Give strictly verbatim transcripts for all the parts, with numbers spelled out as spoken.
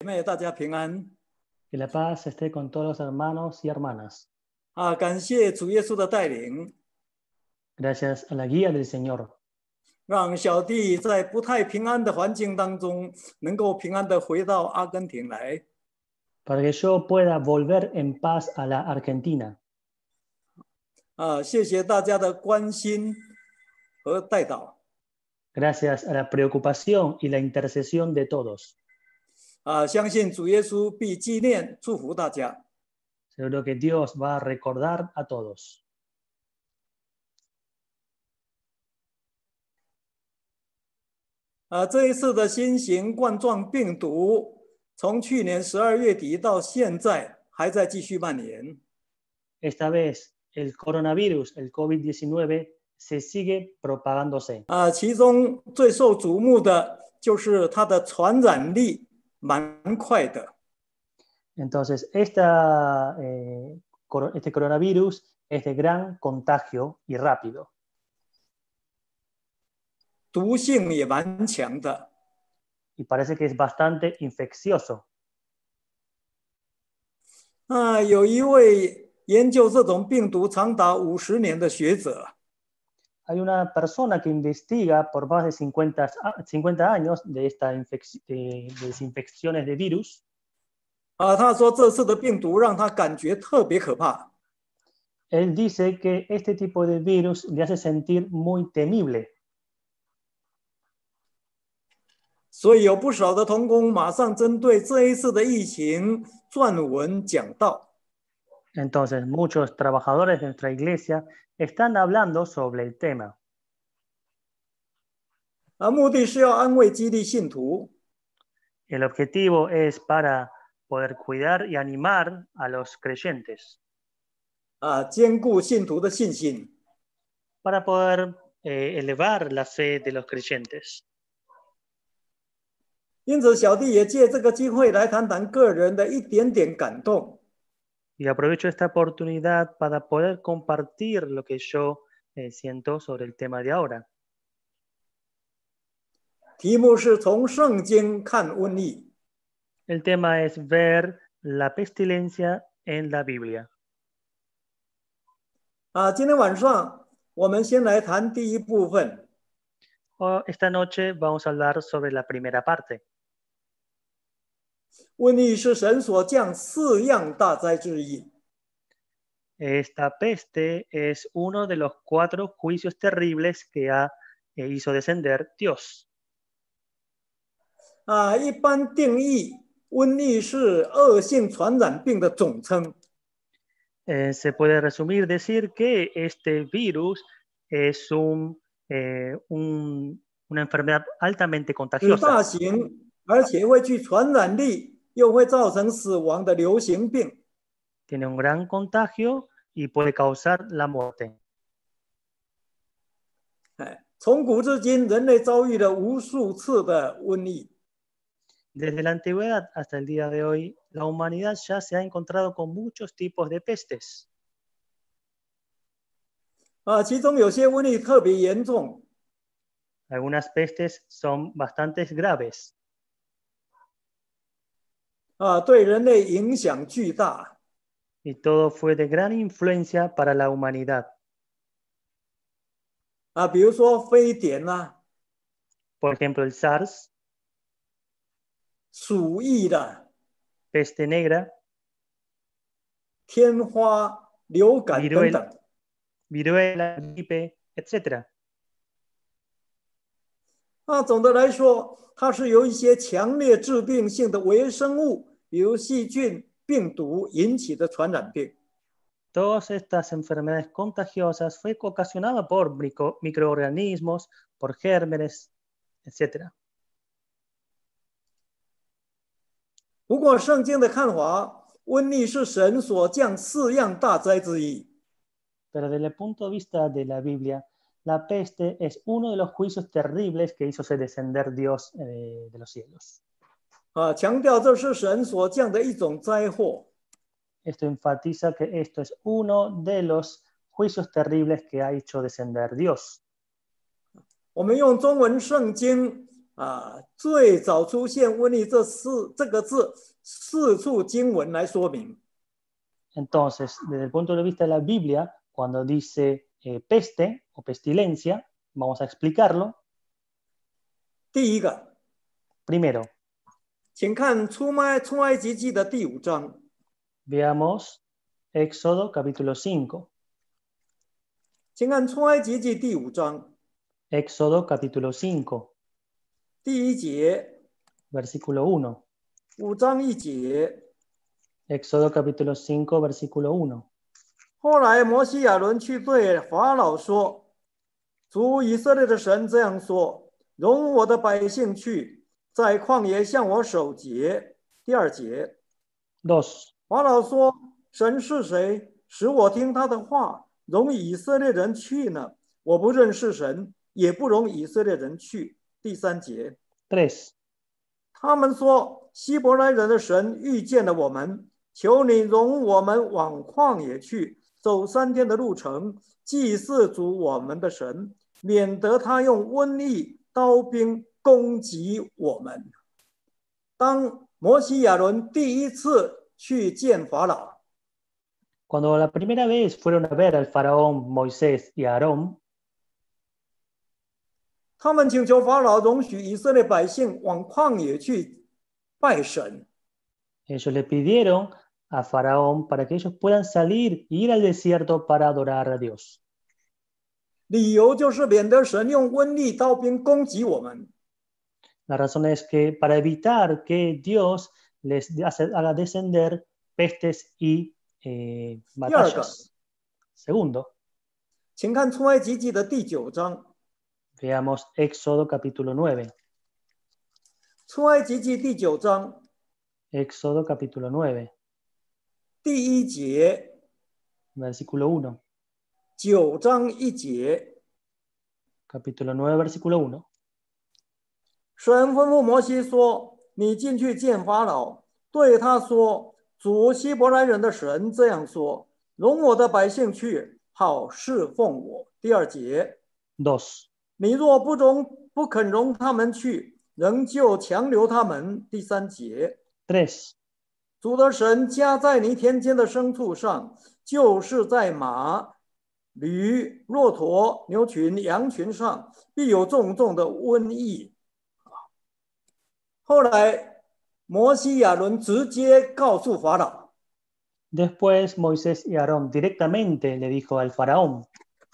妹大家平安 Que la paz esté con todos los hermanos y hermanas. 啊！感谢主耶稣的带领， Gracias a la guía del Señor, 让小弟在不太平安的环境当中，能够平安的回到阿根廷来。 para que yo pueda volver en paz a la Argentina. 啊，谢谢大家的关心和带祷。 Gracias a la preocupación y la intercesión de todos. 啊，相信主耶稣必纪念祝福大家。 Seguro que Dios va a recordar a todos. 啊，这一次的新型冠状病毒，从去年十二月底到现在，还在继续蔓延。 Esta vez el coronavirus, el COVID diecinueve, se sigue propagándose. 啊，其中最受瞩目的就是它的传染力蛮快的。 Entonces, esta, eh, coro- este coronavirus es de gran contagio y rápido. 毒性也蛮强的。 Y parece que es bastante infeccioso. 啊，有一位研究这种病毒长达五十年的学者， Hay una persona que investiga por más de cincuenta, a- cincuenta años de estas infec- de, de desinfecciones de virus. 啊，他说这次的病毒让他感觉特别可怕。 Él dice que este tipo de virus le hace sentir muy temible. 所以有不少的同工马上针对这一次的疫情撰文讲道。 Entonces, muchos trabajadores de nuestra iglesia están hablando sobre el tema. 啊，目的是要安慰激励信徒， El objetivo es para poder cuidar y animar a los creyentes, 啊，兼顾信徒的信心。 para poder eh, elevar la fe de los creyentes. 因此，小弟也借这个机会来谈谈个人的一点点感动。 Y aprovecho esta oportunidad para poder compartir lo que yo eh, siento sobre el tema de ahora. 题目是从圣经看瘟疫。 El tema es ver la pestilencia en la Biblia. 啊，今天晚上我们先来谈第一部分。 Oh, esta noche vamos a hablar sobre la primera parte. 瘟疫是神所降四样大灾之一。 Esta peste es uno de los cuatro juicios terribles que ha, eh, hizo descender Dios. 啊，一般定义瘟疫是恶性传染病的总称。 Eh, se puede resumir decir que este virus es un, eh, un- una enfermedad altamente 是 contagiosa. 大型，而且会具传染力，又会造成死亡的流行病。 Tiene un gran contagio y puede causar la muerte. 哎，从古至今，人类遭遇了无数次的瘟疫。 Desde la antigüedad hasta el día de hoy, la humanidad ya se ha encontrado con muchos tipos de pestes. 啊，其中有些瘟疫特别严重， Algunas pestes son bastante graves 啊，对人类影响巨大。 y todo fue de gran influencia para la humanidad. 啊，比如说非典啦、 Por ejemplo, el SARS, 鼠疫啦、 peste negra, 天花、流感等 viruela, 等。 viruela, gripe, etcétera. 啊，总的来说，它是由一些强烈致病性的微生物，比如细菌、病毒引起的传染病。 Todas estas enfermedades contagiosas fue ocasionada por micro- microorganismos, por gérmenes, etcétera. 不过，圣经的看法，瘟疫是神所降四样大灾之一。 Pero desde el punto de vista de la Biblia, la peste es uno de los juicios terribles que hizo descender Dios eh, de los cielos. 啊，强调这是神所降的一种灾祸。 Esto enfatiza que esto es uno de los juicios terribles que ha hecho descender Dios. 我们用中文圣经啊，最早出现瘟疫这四这个字四处经文来说明。 Entonces, desde el punto de vista de la Biblia, cuando dice eh, peste o pestilencia, vamos a explicarlo. 第一个， Primero, 请看出埃出埃及记的第五章。 veamos Éxodo capítulo cinco. 请看出埃及记第五章 Éxodo capítulo cinco, 第一节， versículo uno. 五章一节。 Éxodo capítulo cinco, versículo uno. 后来摩西亚伦去对法老说：“主以色列的神这样说：容我的百姓去，在旷野向我守节。”第二节， Dos. 法老说：“神是谁，使我听他的话，容以色列人去呢？我不认识神，也不容以色列人去。”第三节， Tres. 他们说：“希伯来人的神遇见了我们，求你容我们往旷野去，走三天的路程，祭祀主我们的神，免得他用瘟疫、刀兵攻击我们。”当摩西亚伦第一次去见法老， Cuando la primera vez fueron a ver al faraón Moisés y Aarón, 他们请求法老容许以色列百姓往旷野去拜神。 ellos le pidieron a Faraón para que ellos puedan salir e ir al desierto para adorar a Dios. 理由就是免得神用瘟疫、刀兵攻击我们。 La razón es que para evitar que Dios les hace- haga descender pestes y eh, batallas. Segundo, 请看出埃及记的第九章。 veamos Éxodo capítulo nueve. 出埃及记第九章 Éxodo capítulo nueve, 第一节， versículo uno. 九章一节， Capítulo nueve, versículo uno. 神吩咐摩西说：“你进去见法老，对他说：主希伯来人的神这样说：容我的百姓去，好侍奉我。”第二节， Dos. 你若不容不肯容他们去，仍旧强留他们。第三节， Tres. 主的神加在你田间的牲畜上，就是在马、驴、骆驼、牛群、羊群上，必有重重的瘟疫。后来，摩西亚伦直接告诉法老， Después Moisés y Aarón directamente le dijo al faraón,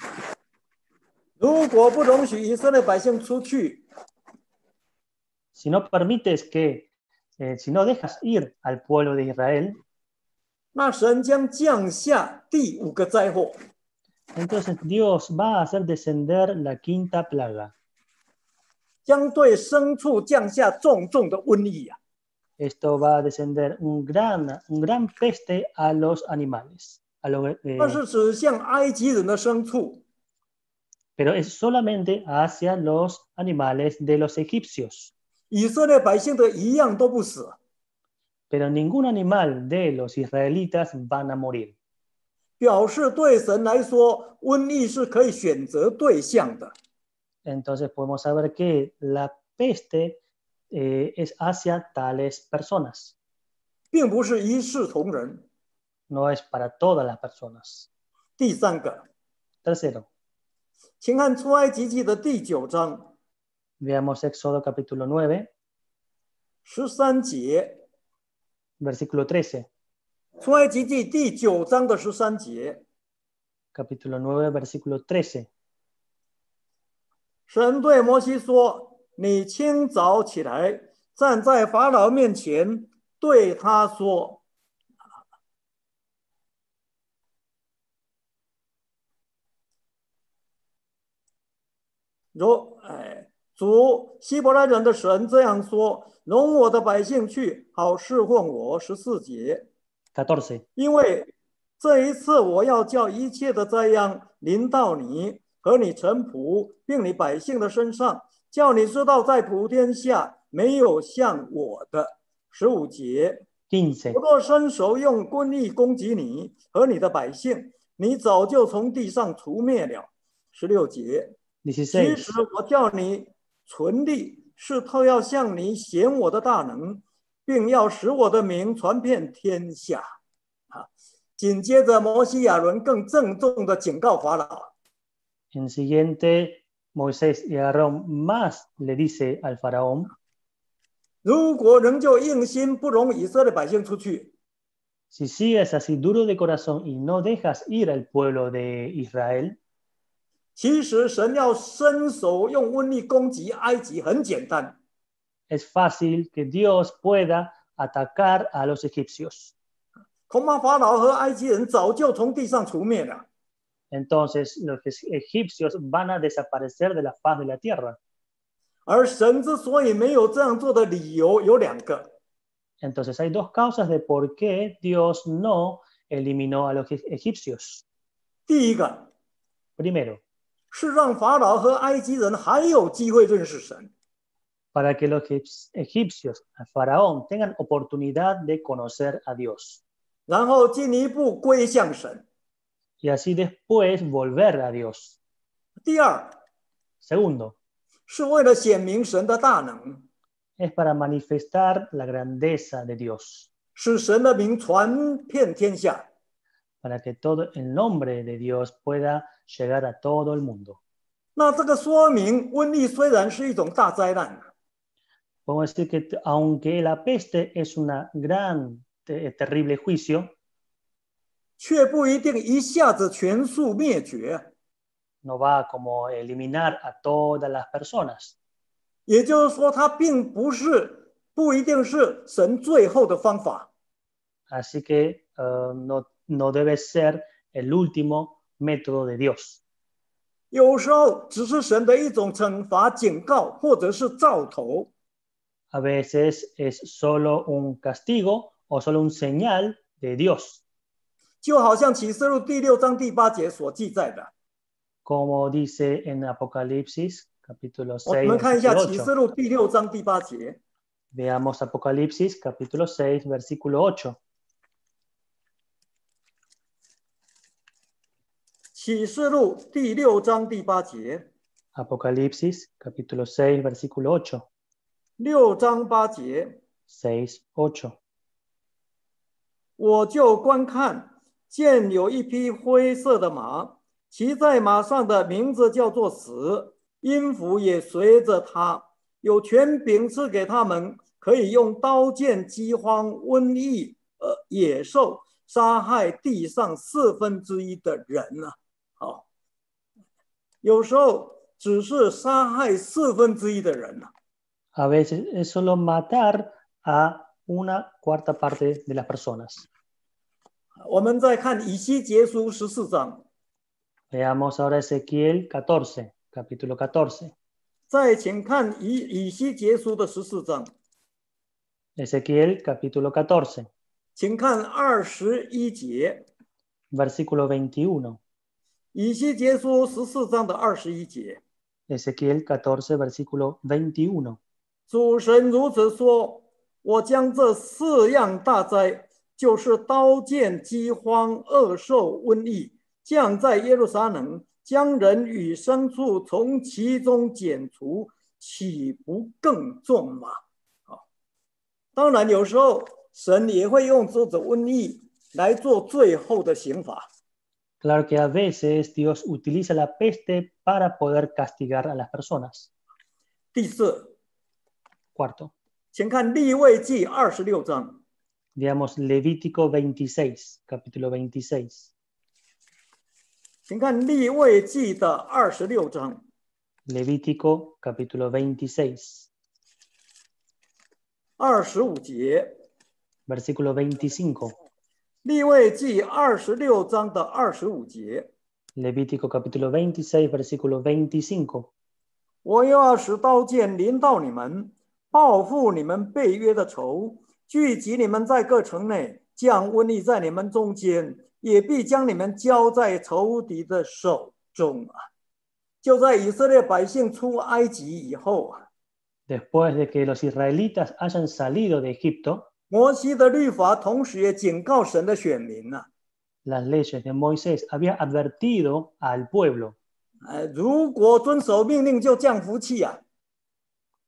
如果不容许以色列百姓出去， si no permites que, eh, si no dejas ir al pueblo de Israel, 那神将降下第五个灾祸。 entonces Dios va a hacer descender la quinta plaga. 将对牲畜降下重重的瘟疫啊！ Esto va a descender un gran, un gran peste a los animales. A lo- eh, 那是指向埃及人的牲畜， pero es solamente hacia los animales de los egipcios. 以色列百姓的一样都不死。 Pero ningún animal de los israelitas van a morir. 表示对神来说，瘟疫是可以选择对象的。 Entonces podemos saber que la peste eh, es hacia tales personas, 并不是一视同仁。 no es para todas las personas. 第三个， Tercero, 请看出埃及记的第九章 veamos Éxodo capítulo nueve, 十三节， versículo trece. 出埃及记第九章的十三节， Capítulo nueve, versículo trece. 神对摩西说：“你清早起来，站在法老面前，对他说。”如哎，主希伯来人的神这样说：“容我的百姓去，好侍奉我。”十四节， catorce. 因为这一次我要叫一切的灾殃临到你和你臣仆，并你百姓的身上，叫你知道在普天下没有像我的。十五节， quince. 我若伸手用瘟疫攻击你和你的百姓，你早就从地上除灭了。十六节，其 dieciséis. 实我叫你存立， 是特要向你显我的大能，并要使我的名传遍天下。啊，紧接着摩西亚伦更郑重的警告法老。 En siguiente, Moisés y Aarón más le dice al faraón, 如果仍旧硬心不容以色列百姓出去， si sigues así duro de corazón y no dejas ir al pueblo de Israel, 其实神要伸手用瘟疫攻击埃及很简单， es fácil que Dios pueda atacar a los egipcios. 恐怕法老和埃及人早就从地上除灭了。 Entonces los egipcios van a desaparecer de la faz de la tierra. 而神之所以没有这样做的理由有两个， Entonces hay dos causas de por qué Dios no eliminó a los egipcios. 第一个 Primero, 是让法老和埃及人还有机会认识神， para que los egipcios, el faraón, tengan oportunidad de conocer a Dios. 然后进一步归向神。 Y así después volver a Dios. 第二 Segundo, 是为了显明神的大能， es para manifestar la grandeza de Dios, 使神的名传遍天下。 para que todo el nombre de Dios pueda llegar a todo el mundo. 那这个说明，瘟疫虽然是一种大灾难， Podemos decir que aunque la peste es un gran, te- terrible juicio, 却不一定一下子全数灭绝。 no va como eliminar a todas las personas. 也就是说，它并不是不一定是神最后的方法。 Así que uh, no, no debe ser el último método de Dios. 有时候只是神的一种惩罚、警告，或者是兆头。 A veces es solo un castigo o solo un señal de Dios, 就好像启示录第六章第八节所记载的。 como dice en Apocalipsis capítulo 我 seis, 们看一下 versículo 启示 ocho. 录第六章第八节。 Veamos Apocalipsis capítulo seis, versículo ocho. 启示录第六章第八节， Apocalipsis capítulo seis, versículo ocho. 六章八节， seis, ocho. 我就观看，见有一匹灰色的马，骑在马上的名字叫做死，音符也随着他，有权柄赐给他们，可以用刀剑、饥荒、瘟疫、呃野兽杀害地上四分之一的人啊！好，有时候只是杀害四分之一的人啊。 A veces es solo matar a una cuarta parte de las personas. 我们再看以西结书十四章， Veamos ahora Ezequiel catorce, capítulo catorce. 再请看以以西结书的十四章， Ezequiel capítulo catorce, 请看二十一节， versículo veintiuno. 以西结书十四章的二十一节， Ezequiel catorce, versículo veintiuno. 主神如此说：我将这四样大灾，就是刀剑、饥荒、恶兽、瘟疫，降在耶路撒冷，将人与牲畜从其中剪除，岂不更重吗？啊，当然有时候神也会用这种瘟疫来做最后的刑罚。 Claro que a veces Dios utiliza la peste para poder castigar a las personas. 第四， Cuarto, 请看利未记二十六章。 veamos Levítico veintiséis, capítulo veintiséis. 请看利未记的二十六章， Levítico capítulo veintiséis, 二十五节。 versículo veinticinco. 利未记二十六章的二十五节， Levítico capítulo veintiséis, versículo veinticinco. 我又要使刀剑临到你们，报复你们背约的仇，聚集你们在各城内，降瘟疫在你们中间，也必将你们交在仇敌的手中啊！就在以色列百姓出埃及以后啊， Después de que los israelitas hayan salido de Egipto, 摩西的律法同时也警告神的选民呐、啊， las leyes de Moisés habían advertido al pueblo. 呃，如果遵守命令就降福气啊，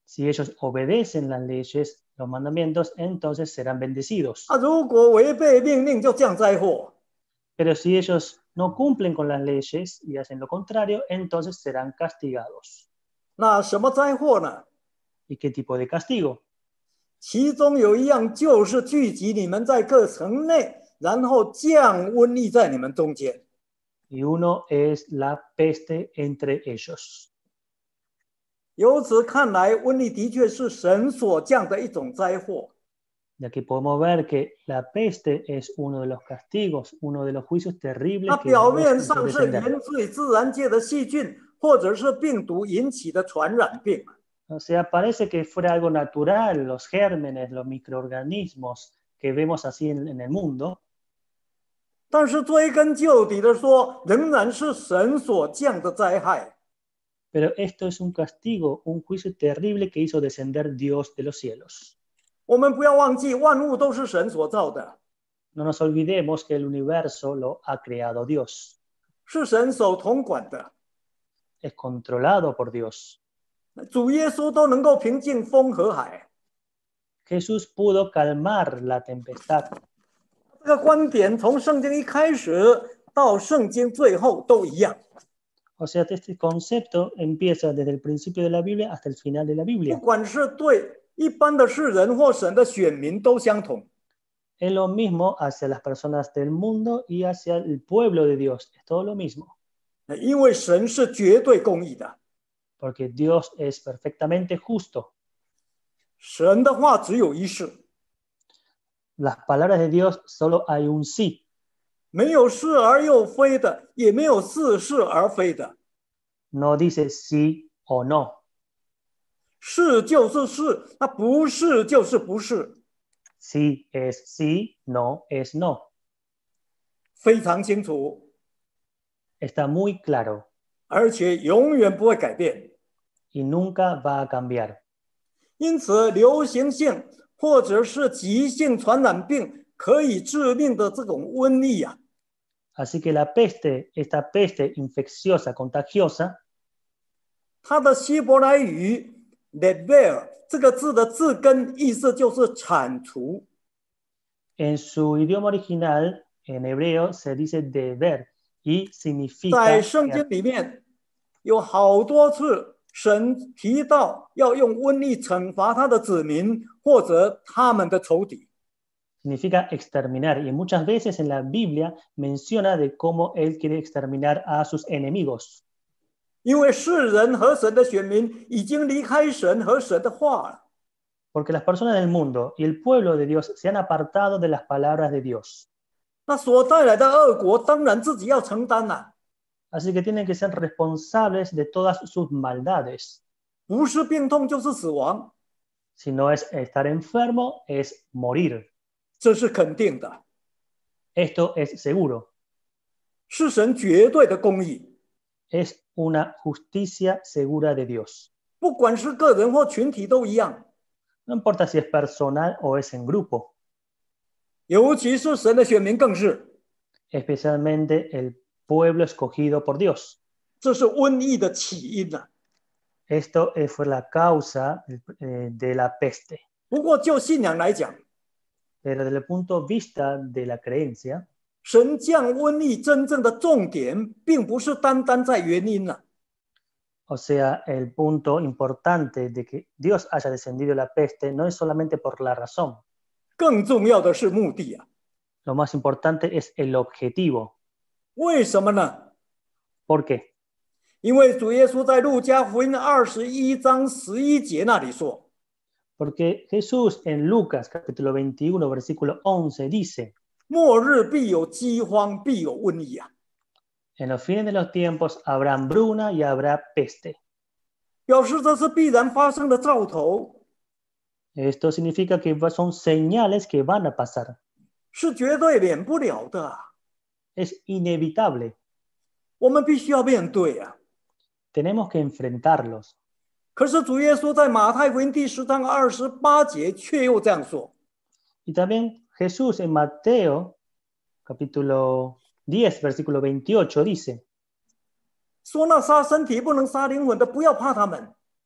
Si ellos obedecen las leyes, los mandamientos, entonces serán bendecidos. 啊，如果违背命令就降灾祸。 Pero si ellos no cumplen con las leyes y hacen lo contrario, entonces serán castigados. 那什么灾祸呢？ ¿Y qué tipo de castigo? 其中有一样就是聚集你们在各城内，然后降瘟疫在你们中间。 Y uno es la peste entre ellos. 由此看来，瘟疫的确是神所降的一种灾祸。 De aquí podemos ver que la peste es uno de los castigos, uno de los juicios terribles 它 que 表 Dios 面 hizo 上是 descender. 源自于自然界的细菌或者是病毒引起的传染病。 O sea, parece que fuera algo natural, los gérmenes, los microorganismos que vemos así en, en el mundo. 但是追根究底的说，仍然是神所降的灾害。 Pero esto es un castigo, un juicio terrible que hizo descender Dios de los cielos. 我们不要忘记，万物都是神所造的， No nos olvidemos que el universo lo ha creado Dios, 是神手统管的。 es controlado por Dios. 主耶稣都能够平静风和海， Jesús pudo calmar la tempestad. 这个观点从圣经一开始到圣经最后都一样。 O sea, este concepto empieza desde el principio de la Biblia hasta el final de la 不 Biblia. 管是对一般的世人或神的选民都相同。 Es lo mismo hacia las personas del mundo y hacia el pueblo de Dios. Es todo lo mismo. 因为神是绝对公义的， Porque Dios es perfectamente justo. 神的话只有一是， Las palabras de Dios solo hay un sí. 没有是而又非的，也没有似是而非的。 No dice sí o no. 是就是是，那不是就是不是， Sí es sí, no es no. 非常清楚， Está muy claro 而且永远不会改变。 y nunca va a cambiar. 因此，流行性或者是急性传染病可以致命的这种瘟疫啊， Así que la peste, esta peste infecciosa, contagiosa, 它的希伯来语 lever 这个字的字根意思就是铲除。 en su idioma original, en hebreo, se dice deber y 在 significa 圣经里面有好多次，神提到要用瘟疫惩罚他的子民或者他们的仇敌。 significa exterminar. Y muchas veces en la Biblia menciona de cómo Él quiere exterminar a sus enemigos. 因为世人和神的选民已经离开神和神的话了， Porque las personas del mundo y el pueblo de Dios se han apartado de las palabras de Dios. 那所带来的恶果当然自己要承担了， Así que tienen que ser responsables de todas sus maldades. 不是病痛就是死亡， Si no es estar enfermo, es morir. 这是肯定的， Esto es seguro. 是神绝对的公义。 Es una justicia segura de Dios. 不管是个人或群体都一样， No importa si es personal o es en grupo. 尤其是神的选民更是， Especialmente el pueblo escogido por Dios. 这是瘟疫的起因呐、啊。 Esto eh, fue la causa eh, de la peste. 不过就信仰来讲， Pero desde el punto de vista de la creencia, 神降瘟疫真正的重点，并不是单单在原因呐、啊， o sea, el punto importante de que Dios haya descendido la peste no es solamente por la razón. 更重要的是目的啊。 Lo más importante es el objetivo. 为什么呢？ ¿Por qué? 因为主耶稣在路加福音二十一章十一节那里说， Porque Jesús en Lucas capítulo veintiuno versículo once dice, 末日必有饥荒，必有瘟疫啊。 en los fines de los tiempos habrá hambruna y habrá peste. 表示这是必然发生的兆头， Esto significa que son señales que van a pasar. 是绝对免不了的啊。 Es inevitable. 我们必须要面对啊。 Tenemos que enfrentarlos. 可是主耶稣在马太福音第十章二十八节却又这样说， Y también Jesús en Mateo capítulo diez versículo veintiocho dice, 说那杀身体不能杀灵魂的，不要怕他们。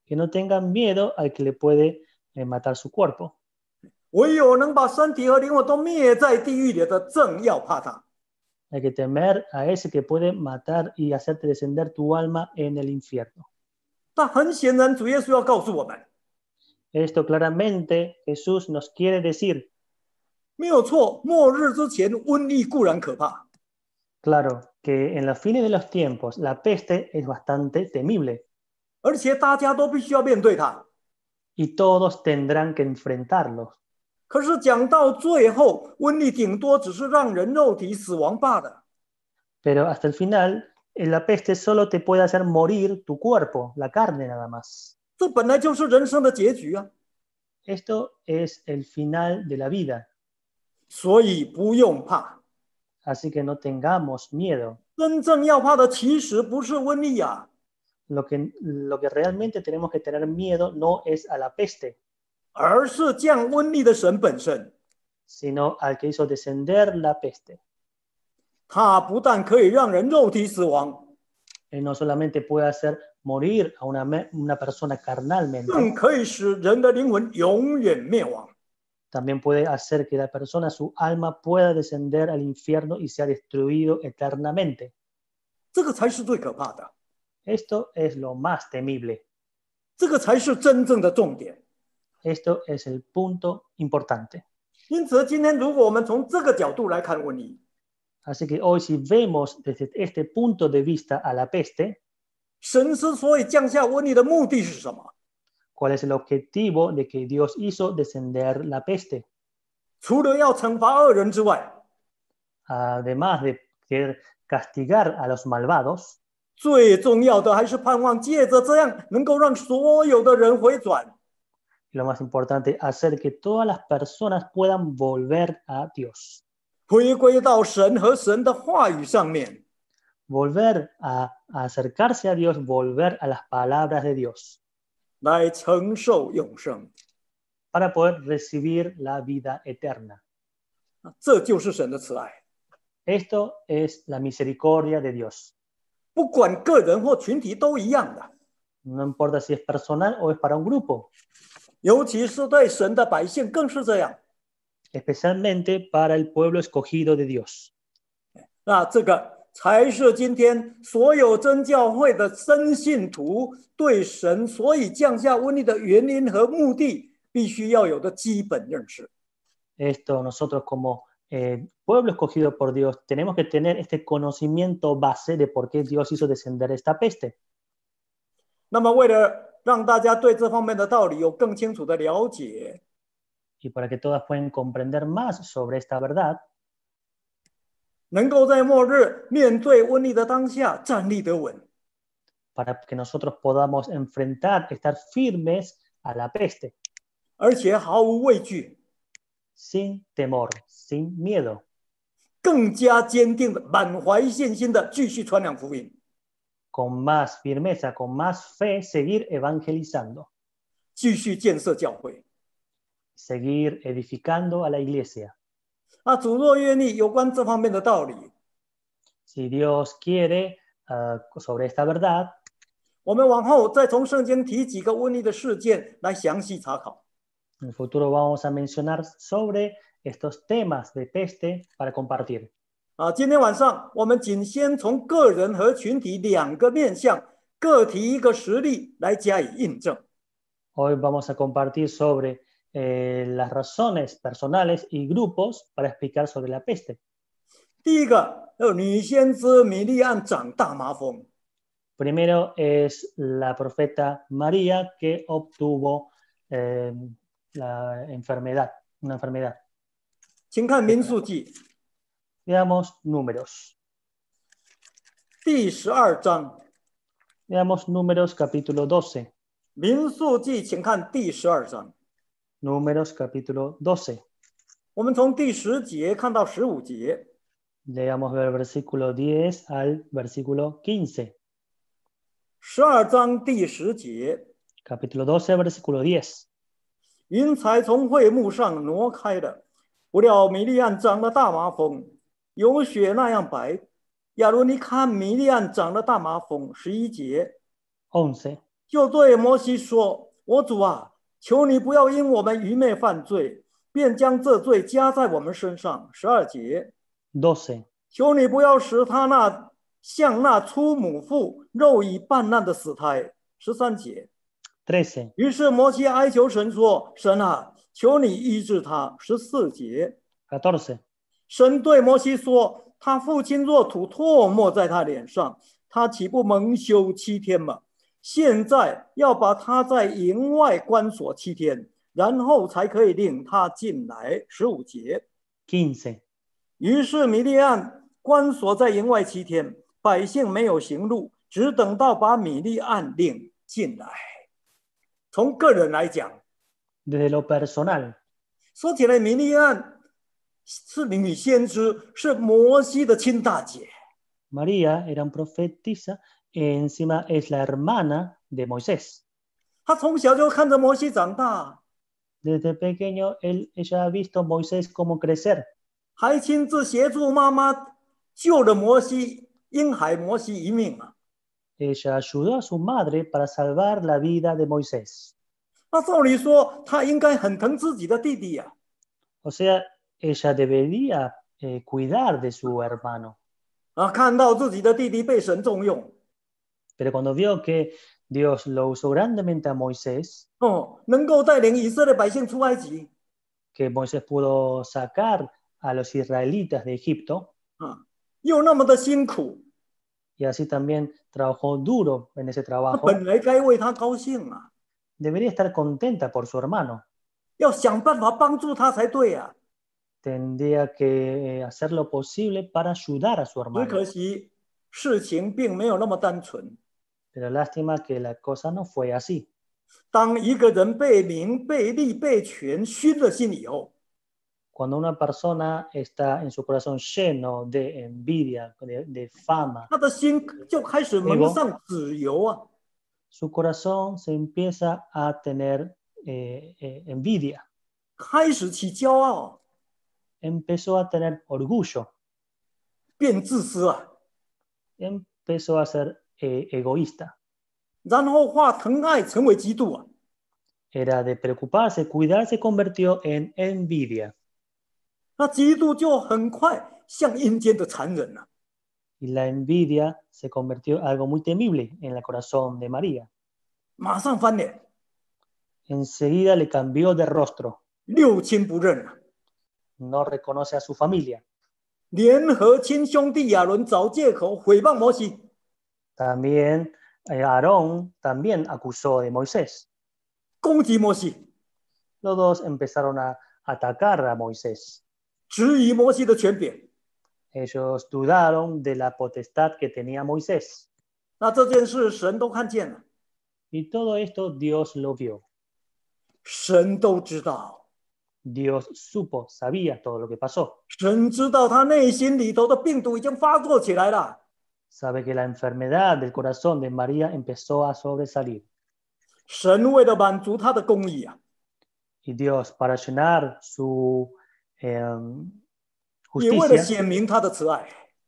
que no tengan miedo al que le puede eh, matar su cuerpo. 唯有能把身体和灵魂都灭在地狱里的，正要怕他。 Hay que temer a ese que puede matar y hacerte descender tu alma en el infierno. 但很显然，主耶稣要告诉我们， Esto claramente Jesús nos quiere decir. 没有错，末日之前，瘟疫固然可怕， Claro, que en los fines de los tiempos la peste es bastante temible 而且大家都必须要面对它。 y todos tendrán que enfrentarlos. 可是讲到最后，瘟疫顶多只是让人肉体死亡罢了。 Pero hasta el final, eh, la peste solo te puede hacer morir tu cuerpo, la carne nada más. 这本来就是人生的结局啊， Esto es el final de la vida, 所以不用怕。 así que no tengamos miedo. 真正要怕的其实不是瘟疫啊， Lo que, lo que realmente tenemos que tener miedo no es a la peste, 而是降瘟疫的神本身。 sino al que hizo descender la peste. 它不但可以让人肉体死亡， Él no solamente puede hacer morir a una, me- una persona 更 carnalmente, 可以使人的灵魂永远灭亡。 también puede hacer que la persona, su alma, pueda descender al infierno y sea destruido eternamente. 这个才是最可怕的， Esto es lo más temible. 这个才是真正的重点。 Esto es el punto importante. 因此，今天如果我们从这个角度来看瘟疫， Así que hoy si vemos desde este punto de vista a la peste, 神之所以降下瘟疫的目的是什么？ ¿cuál es el objetivo de que Dios hizo descender la peste? 除了要惩罚恶人之外， Además de querer castigar a los malvados, 最重要的还是盼望借着这样，能够让所有的人回转， lo más importante, hacer que todas las personas puedan volver a Dios, 回归到神和神的话语上面， volver a, a acercarse a Dios, volver a las palabras de Dios, 来承受永生。 para poder recibir la vida eterna. 这就是神的慈爱。 Esto es la misericordia de Dios. 不管个人或群体都一样的， No importa si es personal o es para un grupo, 尤其是对神的百姓更是这样。 especialmente para el pueblo escogido de Dios. 那这个才是今天所有真教会的真信徒对神所以降下瘟疫的原因和目的，必须要有的基本认识。 Esto nosotros como eh, pueblo escogido por Dios tenemos que tener este conocimiento base de por qué Dios hizo descender esta peste. 那么，为了让大家对这方面的道理有更清楚的了解， Y para que todas puedan comprender más sobre esta verdad, 能够在末日面对瘟疫的当下站立得稳， para que nosotros podamos enfrentar, estar firmes a la peste, 而且毫无畏惧， sin temor, sin miedo, 更加坚定的、满怀信心的继续传扬福音， con más firmeza, con más fe, seguir evangelizando, 继续建设教会。 seguir edificando a la iglesia. 啊，主若愿意，有关这方面的道理， Si Dios quiere, uh, sobre esta verdad, 我们往后再从圣经提几个瘟疫的事件来详细查考。 en el futuro vamos a mencionar sobre estos temas de peste para compartir. 啊，今天晚上我们仅先从个人和群体两个面向，各提一个实例来加以印证。 Hoy vamos a compartir sobre eh, las razones personales y grupos para explicar sobre la peste. 第一个，呃，女先知米利暗长大麻风。 Primero es la profeta María que obtuvo eh, la enfermedad, una enfermedad. 请看民数记 Veamos números. 第十二章， Veamos números capítulo doce. 民数记，请看第十二章。 Números capítulo doce. 我们从第十节看到十五节。 Leamos del versículo diez al versículo quince. 十二章第十节， Capítulo doce, versículo diez. 云彩从会幕上挪开了，不料米利暗长了大麻风，有雪那样白。亚伦一看米利暗长了大麻风，十一节， once. 就对摩西说：“我主啊，求你不要因我们愚昧犯罪，便将这罪加在我们身上。”十二节， doce, 求你不要使他那像那出母腹肉已半烂的死胎。十三节， trece, 于是摩西哀求神说：“神啊，求你医治他。”十四节， catorce, 神对摩西说：“他父亲若吐唾沫在他脸上，他岂不蒙羞七天吗？现在要把他在营外关锁七天，然后才可以领他进来。”十五节， quince, 于是米利暗关锁在营外七天，百姓没有行路，只等到把米利暗领进来。从个人来讲， desde lo personal, 说起来，米利暗是女先知，是摩西的亲大姐。 María era una profetisa, encima es la hermana de Moisés. 她从小就看着摩西长大， Desde pequeño él, ella ha visto a Moisés cómo crecer, 还亲自协助妈妈救了摩西婴孩摩西一命啊！ ella ayudó a su madre para salvar la vida de Moisés. 那照理说，她应该很疼自己的弟弟呀、 O sea, ella debería eh, cuidar de su hermano. 啊！看到自己的弟弟被神重用， Pero cuando vio que Dios lo usó grandemente a Moisés, 哦，能够带领以色列百姓出埃及， que Moisés pudo sacar a los israelitas de Egipto, 啊，又那么的辛苦， y así también trabajó duro en ese 那 trabajo, 本来该为他高兴啊， debería estar contenta por su hermano. 要想办法帮助他才对啊。 Tendría que eh, hacer lo posible para ayudar a su 只 hermano. 可惜事情并没有那么单纯。 Pero lástima que la cosa no fue así. 当一个人被名、被利、被权熏了心以后， Cuando una persona está en su corazón lleno de envidia, de, de fama, 他的心就开始蒙上脂油啊， su corazón se empieza a tener eh, eh, envidia, 开始起骄傲， empezó a tener orgullo, 变自私啊， empezó a ser eh, egoísta. 然后化疼爱成为嫉妒啊。 Era de preocuparse, cuidarse, convirtió en envidia. 那嫉妒就很快像阴间的残忍啊。 Y la envidia se convirtió en algo muy temible en el corazón de María. 马上翻脸， Enseguida le cambió de rostro, 六亲不认啊， no reconoce a su familia. 联合亲兄弟亚伦找借口诽谤摩西， También eh, Aarón también acusó de Moisés. 攻击摩西， Los dos empezaron a atacar a Moisés. 质疑摩西的权柄。 Ellos dudaron de la potestad que tenía Moisés. 那这件事神都看见了， Y todo esto Dios lo vio. 神都知道， Dios supo, sabía todo lo que pasó. 神知道他内心里头的病毒已经发作起来了。 Sabe que la enfermedad del corazón de María empezó a sobresalir. 神为了满足他的公义啊， Y Dios, para llenar su eh, 也为了 justicia, 显明他的慈爱，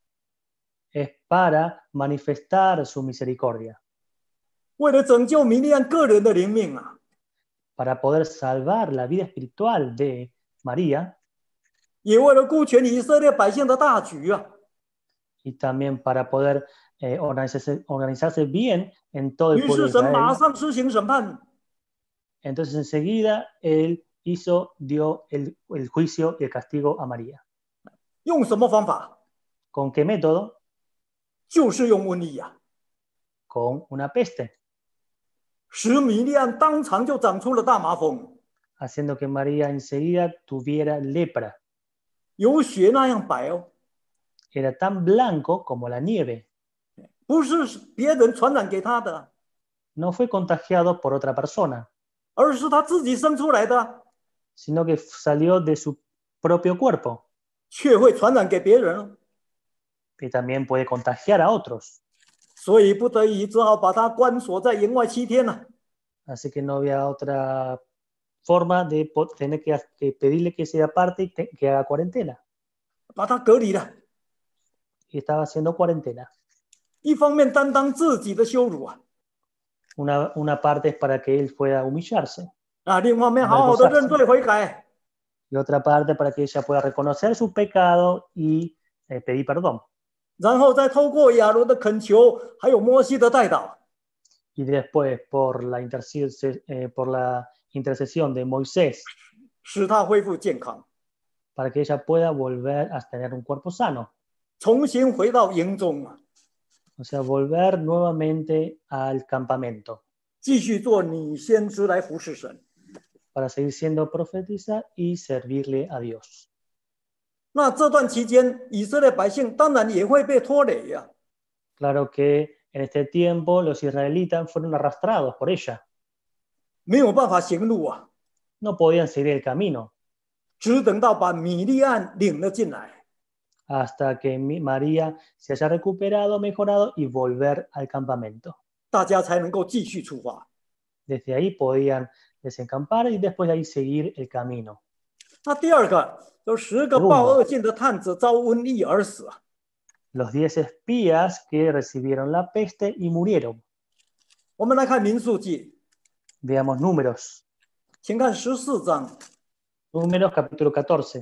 es para manifestar su misericordia, 为了拯救米利暗个人的灵命啊， para poder salvar la vida espiritual de María 也为了顾全以色列百姓的大局啊。 y también para poder eh, organizarse, organizarse bien en todo el 于 pueblo 是 de 神马 Israel. 上施行审判， Entonces enseguida él hizo, dio el, el juicio y el castigo a María. 用什么方法？ ¿Con qué método? 就是用瘟疫啊， Con una peste, 使米利暗当场就长出了大麻风， haciendo que María enseguida tuviera lepra. 有血那样白哦， Era tan blanco como la nieve. 不是别人传染给他的， No fue contagiado por otra persona, 而是他自己生出来的， sino que salió de su propio cuerpo 却会传染给别人哦。 y también puede contagiar a otros. 所以不得已只好把他关锁在营外七天了。 Así que no había otra forma de po- tener que, que pedirle que se aparte y te- que haga cuarentena. 把他隔离了， Y estaba haciendo cuarentena. 一方面担当自己的羞辱啊， Una, una parte es para que él pueda humillarse 啊，另一方面好好的认罪悔改。 y otra parte para que ella pueda reconocer su pecado y eh, pedir perdón. 然后再透过亚伦的恳求，还有摩西的代祷， Y después, por la, intercesión, eh, por la intercesión de Moisés, 使他恢复健康， para que ella pueda volver a tener un cuerpo sano. 重新回到营中， O sea, volver nuevamente al campamento 继续做女先知来服侍神。 para seguir siendo profetisa y servirle a Dios. 那这段期间，以色列百姓当然也会被拖累呀、啊。 Claro que en este tiempo los israelitas fueron arrastrados por ella. 没有办法行路啊， No podían seguir el camino 只等到把米利暗领了进来， hasta que María se haya recuperado, mejorado y volver al campamento. 大家才能够继续出发。 Desde ahí podían desencampar y después de ahí seguir el camino. 那第二个，有十个报恶信的探子遭瘟疫而死啊。 Los diez espías que recibieron la peste y murieron. 我们来看民数记， Veamos números. 请看十四章， Números capítulo catorce.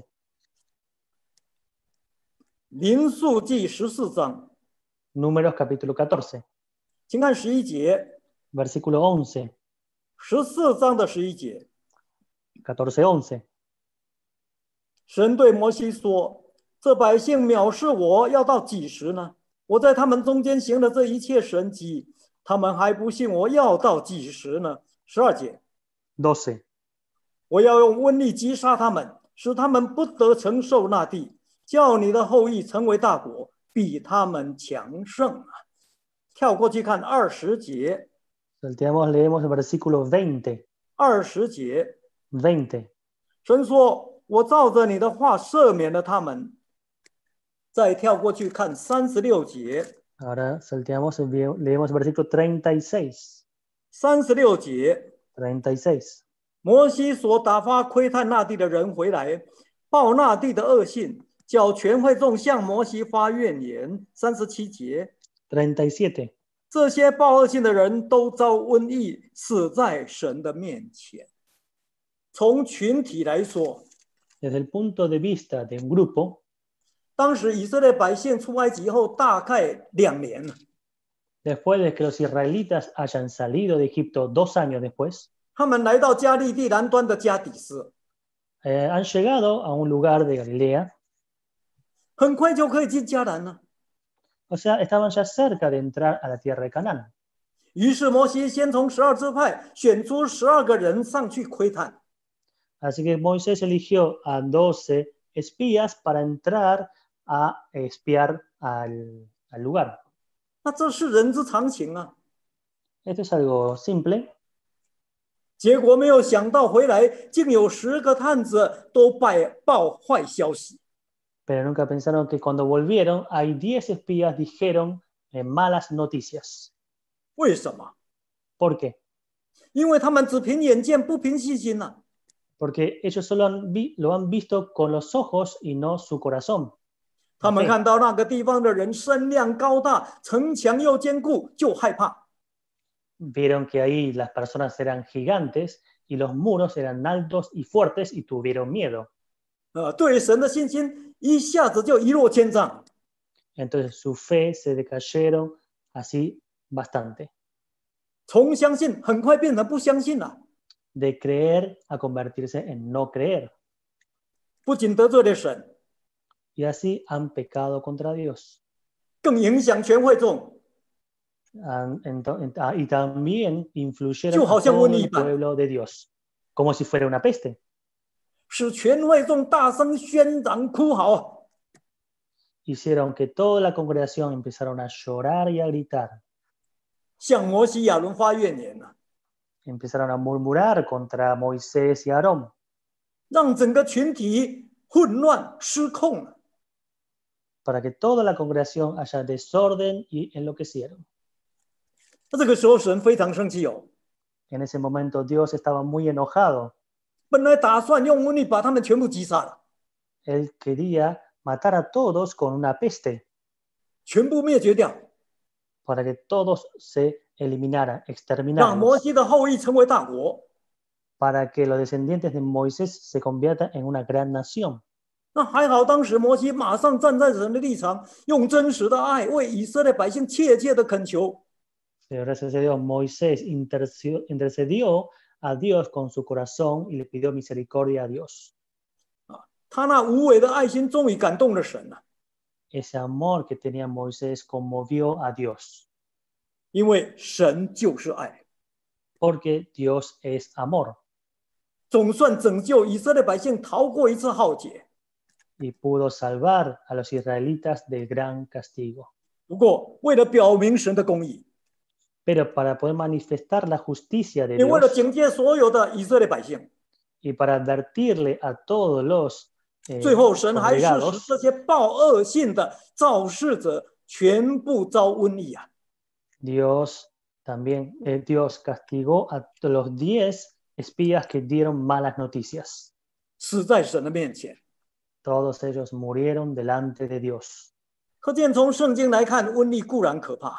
民数记十四章， Números capítulo catorce. 请看十一节， Versículo once. 十四章的十一节， catorce once. 神对摩西说：“这百姓藐视我，要到几时呢？我在他们中间行了这一切神迹，他们还不信我，要到几时呢？”十二节， doce. 我要用瘟疫击杀他们，使他们不得承受那地，叫你的后裔成为大国，比他们强盛啊！跳过去看二十节， Salteamos, leemos el versículo veinte. 二十节， veinte. 神说：“我照着你的话赦免了他们。”再跳过去看三十六节， Ahora salteamos, leemos el versículo treinta y seis. 三十六节， treinta y seis. 摩西所打发窥探那地的人回来，报那地的恶信，叫全会众向摩西发怨言。三十七节， treinta y siete. 这些报恶信的人都遭瘟疫，死在神的面前。从群体来说， Desde el punto de vista de un grupo, 当时以色列百姓出埃及后大概两年了， después de que los israelitas hayan salido de Egipto dos años después, 他们来到加利地南端的加底斯， eh, han llegado a un lugar de Galilea. 很快就可以进迦南了。 O sea, estaban ya cerca de entrar a la tierra de Canaán. 于是摩西先从十二支派选出十二个人上去窥探。 Así que Moisés eligió a doce espías para entrar a espiar al, al lugar. 那这是人之常情啊。 Esto es algo simple. 结果没有想到回来，竟有十个探子都拜报坏消息。 Pero nunca pensaron que cuando volvieron, hay diez espías dijeron eh, malas noticias. 为什么？ ¿Por qué? 因为他们只凭眼见，不凭细心呐、啊。 Porque ellos solo han vi, lo han visto con los ojos y no su corazón. 他们看到那个地方的人身量高大，城墙又坚固，就害怕。 Vieron que ahí las personas eran gigantes y los muros eran altos y fuertes y tuvieron miedo. 呃，对神的信心一下子就一落千丈。 Entonces su fe se decayeron así bastante. 从相信很快变成不相信了、啊。 De creer a convertirse en no creer. 不仅得罪了神， Y así han pecado contra Dios. 更影响全会众。 Han, ento, ah, y también influyeron en todo el pueblo de Dios, como si fuera una peste. 使全会众大声宣嚷哭嚎。 Hicieron que toda la congregación empezaron a llorar y a gritar. 向摩西亚伦发怨言啊。 Empezaron a murmurar contra Moisés y Aarón. 让整个群体混乱失控了。 Para que toda la congregación haya desorden y enloquecieron. 那这个时候神非常生气哦。 En ese momento Dios estaba muy enojado. 本来打算用瘟疫把他们全部击杀了。 Él quería matar a todos con una peste. 全部灭绝掉。 Para que todos se eliminara, 让 exterminarlos, 摩西的后裔成为大国。 para que los descendientes de Moisés se conviertan en una gran nación. 那还好，当时摩西马上站在神的立场，用真实的爱为以色列百姓切切的恳求。 Pero gracias a Dios, Moisés intercedió, intercedió a Dios con su corazón y le pidió misericordia a Dios. 他那无伪的爱心终于感动了神啊！ Ese amor que tenía Moisés conmovió a Dios, 因为神就是爱， porque Dios es amor 总算拯救以色列百姓逃过一次浩劫。 y pudo salvar a los israelitas del gran castigo. 不过，为了表明神的公义， Pero para poder manifestar la justicia de 也为了 Dios 警戒所有的以色列百姓， y para advertirle a todos los eh, 最后神还是使 congregados, 这些报恶信的造事者全部遭瘟疫啊！ Dios también, eh, Dios castigó a los diez espías que dieron malas noticias. 死在神的面前。 Todos ellos murieron delante de Dios. 可见从圣经来看，瘟疫固然可怕，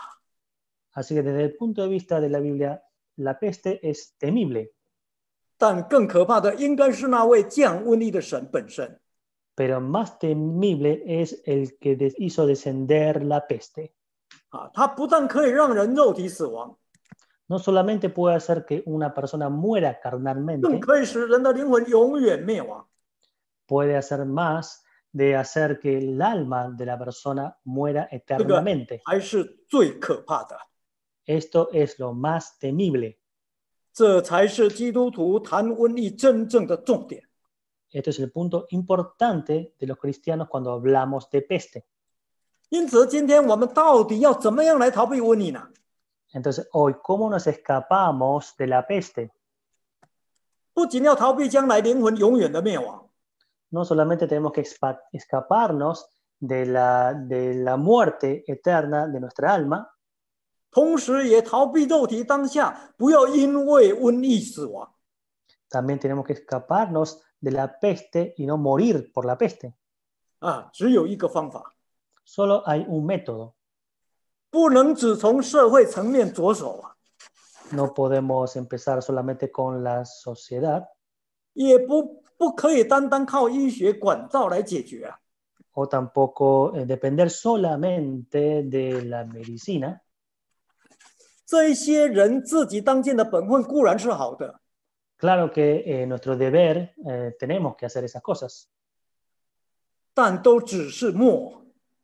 Así que desde el punto de vista de la Biblia, la peste es temible, 但更可怕的应该是那位降瘟疫的神本身。 pero más temible es el que des- hizo descender la peste. 啊，它不但可以让人肉体死亡， No solamente puede hacer que una persona muera 更 carnalmente, 可以使人的灵魂永远灭亡。 puede hacer más de hacer que el alma de la persona muera 这个 eternamente. 还是最可怕的， Esto es lo más temible. 这才是基督徒谈瘟疫真正的重点。 Esto es el punto importante de los cristianos cuando hablamos de peste. 因此，今天我们到底要怎么样来逃避瘟疫呢？ Entonces, hoy, ¿cómo nos escapamos de la peste? 不仅要逃避将来灵魂永远的灭亡， No solamente tenemos que espa- escaparnos de la, de la muerte eterna de nuestra alma, 同时也逃避肉体当下不要因为瘟疫死亡。 también tenemos que escaparnos de la peste y no morir por la peste. 啊，只有一个方法， Solo hay un método. 不能只从社会层面着手啊， No podemos empezar solamente con la sociedad 也不不可以单单靠医学管道来解决啊。 o tampoco eh, depender solamente de la medicina. 这一些人自己当尽的本分固然是好的， Claro que eh, nuestro deber, eh, tenemos que hacer esas cosas, 但都只是末，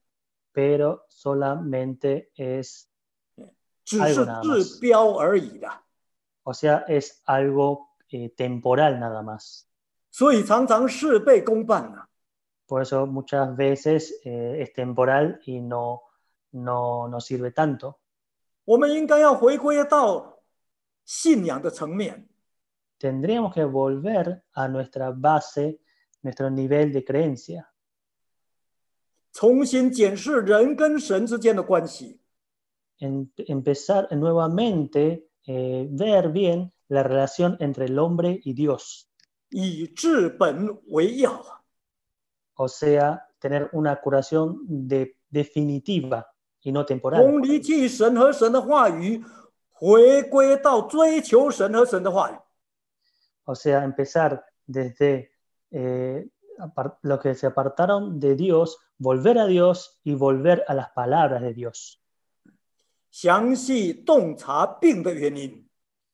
pero solamente es, 只是 algo nada 治 más. 标而已的。 O sea, es algo eh, temporal nada más. 所以常常事倍功半啊。 Por eso muchas veces eh, es temporal y no, no, no sirve tanto. 我们应该要回归到信仰的层面， Tendríamos que volver a nuestra base, nuestro nivel de creencia, 重新检视人跟神之间的关系， en, empezar nuevamente eh, ver bien la relación entre el hombre y Dios. 以治本为要啊。 O sea, tener una curación de, definitiva y no temporal. 从离弃神和神的话语，回归到追求神和神的话语。 O sea, empezar desde eh, apar- los que se apartaron de Dios, volver a Dios y volver a las palabras de Dios. 详细洞察病的原因，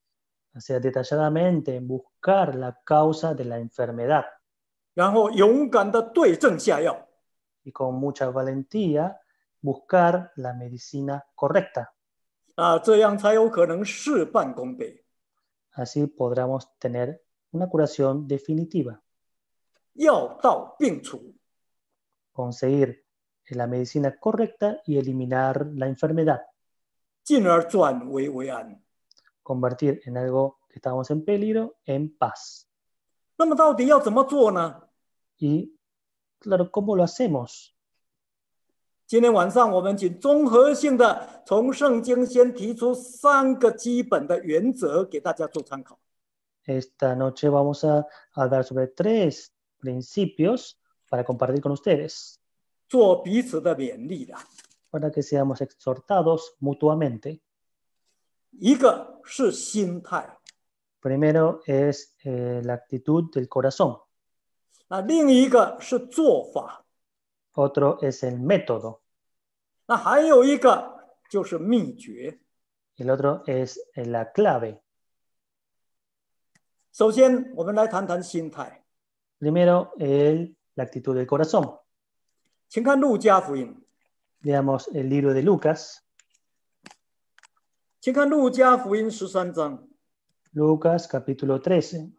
O sea, detalladamente buscar la causa de la enfermedad 然后勇敢的对症下药， y con mucha valentía buscar la medicina correcta. 啊，这样才有可能事半功倍。 Así podremos tener una curación definitiva, 药到病除， conseguir la medicina correcta y eliminar la enfermedad, 进而转危为安。 convertir en algo que estábamos en peligro en paz. 那么到底要怎么做呢？ Y claro, ¿cómo lo hacemos? 今天晚上我们仅综合性的从圣经先提出三个基本的原则给大家做参考。 Esta noche vamos a hablar sobre tres principios para compartir con ustedes, 做彼此的勉励的。 para que seamos exhortados mutuamente. 一个是心态， Primero es eh, la actitud del corazón, 那另一个是做法， otro es el método, 那还有一个就是秘诀。 el otro es eh, la clave. 首先，我们来谈谈心态。 Primero, el, la actitud del corazón. 请看路加福音， Veamos el libro de Lucas, 请看路加福音十三章 Lucas capítulo trece,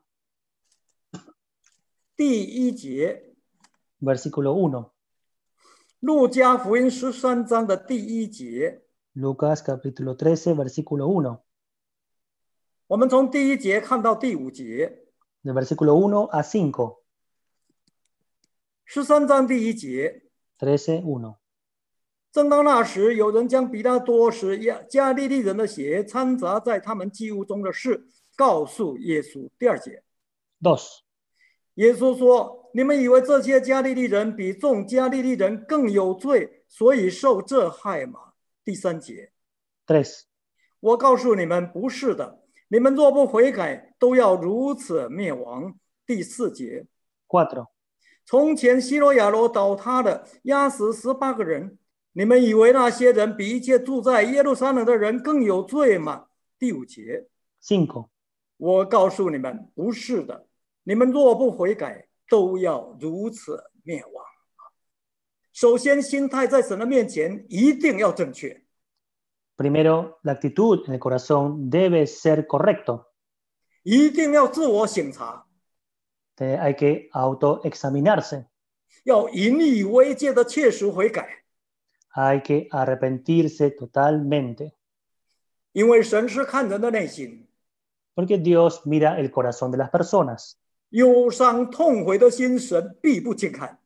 第一节。 versículo uno. 路加福音十三章的第一节， Lucas capítulo trece, versículo uno. 我们从第一节看到第五节。 Del versículo uno a cinco, 十三章第一节， trece, uno. 正当那时，有人将比拉多使加利利人的血掺杂在他们祭物中的事告诉耶稣。第二节， dos. 耶稣说：“你们以为这些加利利人比众加利利人更有罪，所以受这害吗？”第三节， tres. 我告诉你们，不是的。你们若不悔改，都要如此灭亡。第四节， cuatro. 从前希罗亚罗倒塌了，压死十八个人。你们以为那些人比一切住在耶路撒冷的人更有罪吗？第五节， cinco. 我告诉你们，不是的。你们若不悔改，都要如此灭亡。首先，心态在神的面前一定要正确。 Primero, la actitud en el corazón debe ser correcto. 一定要自我省察， Te- Hay que autoexaminarse. 要引以为戒的切实悔改， Hay que arrepentirse totalmente. 因为神是看人的内心， Porque Dios mira el corazón de las personas. 忧伤痛悔的心，神必不轻看。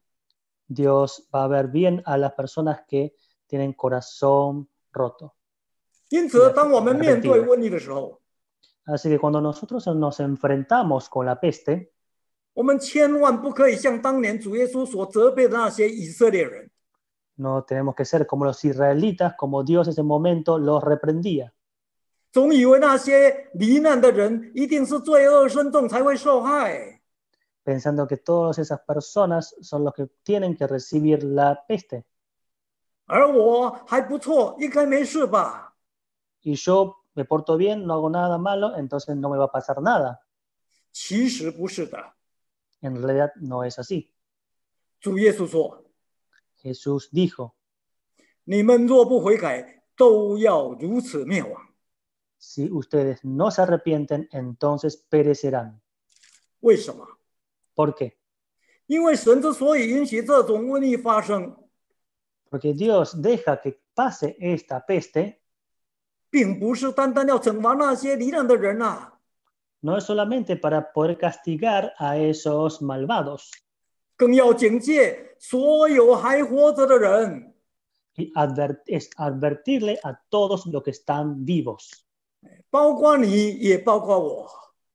Dios va a ver bien a las personas que tienen corazón roto. 因此，当我们面对瘟疫的时候， Así que cuando nosotros nos enfrentamos con la peste, 我们千万不可以像当年主耶稣所责备的那些以色列人， no tenemos que ser como los israelitas, como Dios en ese momento los reprendía, 总以为那些罹难的人一定是罪恶深重才会受害。 pensando que todas esas personas son los que tienen que recibir la peste. 而我还不错，应该没事吧？ Y yo me porto bien, no hago nada malo, entonces no me va a pasar nada. 其实不是的。 En realidad no es así. 主耶稣说 Jesús dijo, 你们若不悔改，都要如此灭亡。 si ustedes no se arrepienten, entonces perecerán. 为什么？ ¿Por qué? 因为神之所以允许这种瘟疫发生， Porque Dios deja que pase esta peste, 并不是单单要惩罚那些罹难的人啊， no es solamente para poder castigar a esos malvados, 更要警戒所有还活着的人。 y adver- es advertirle a todos los que están vivos. 包括你，也包括我。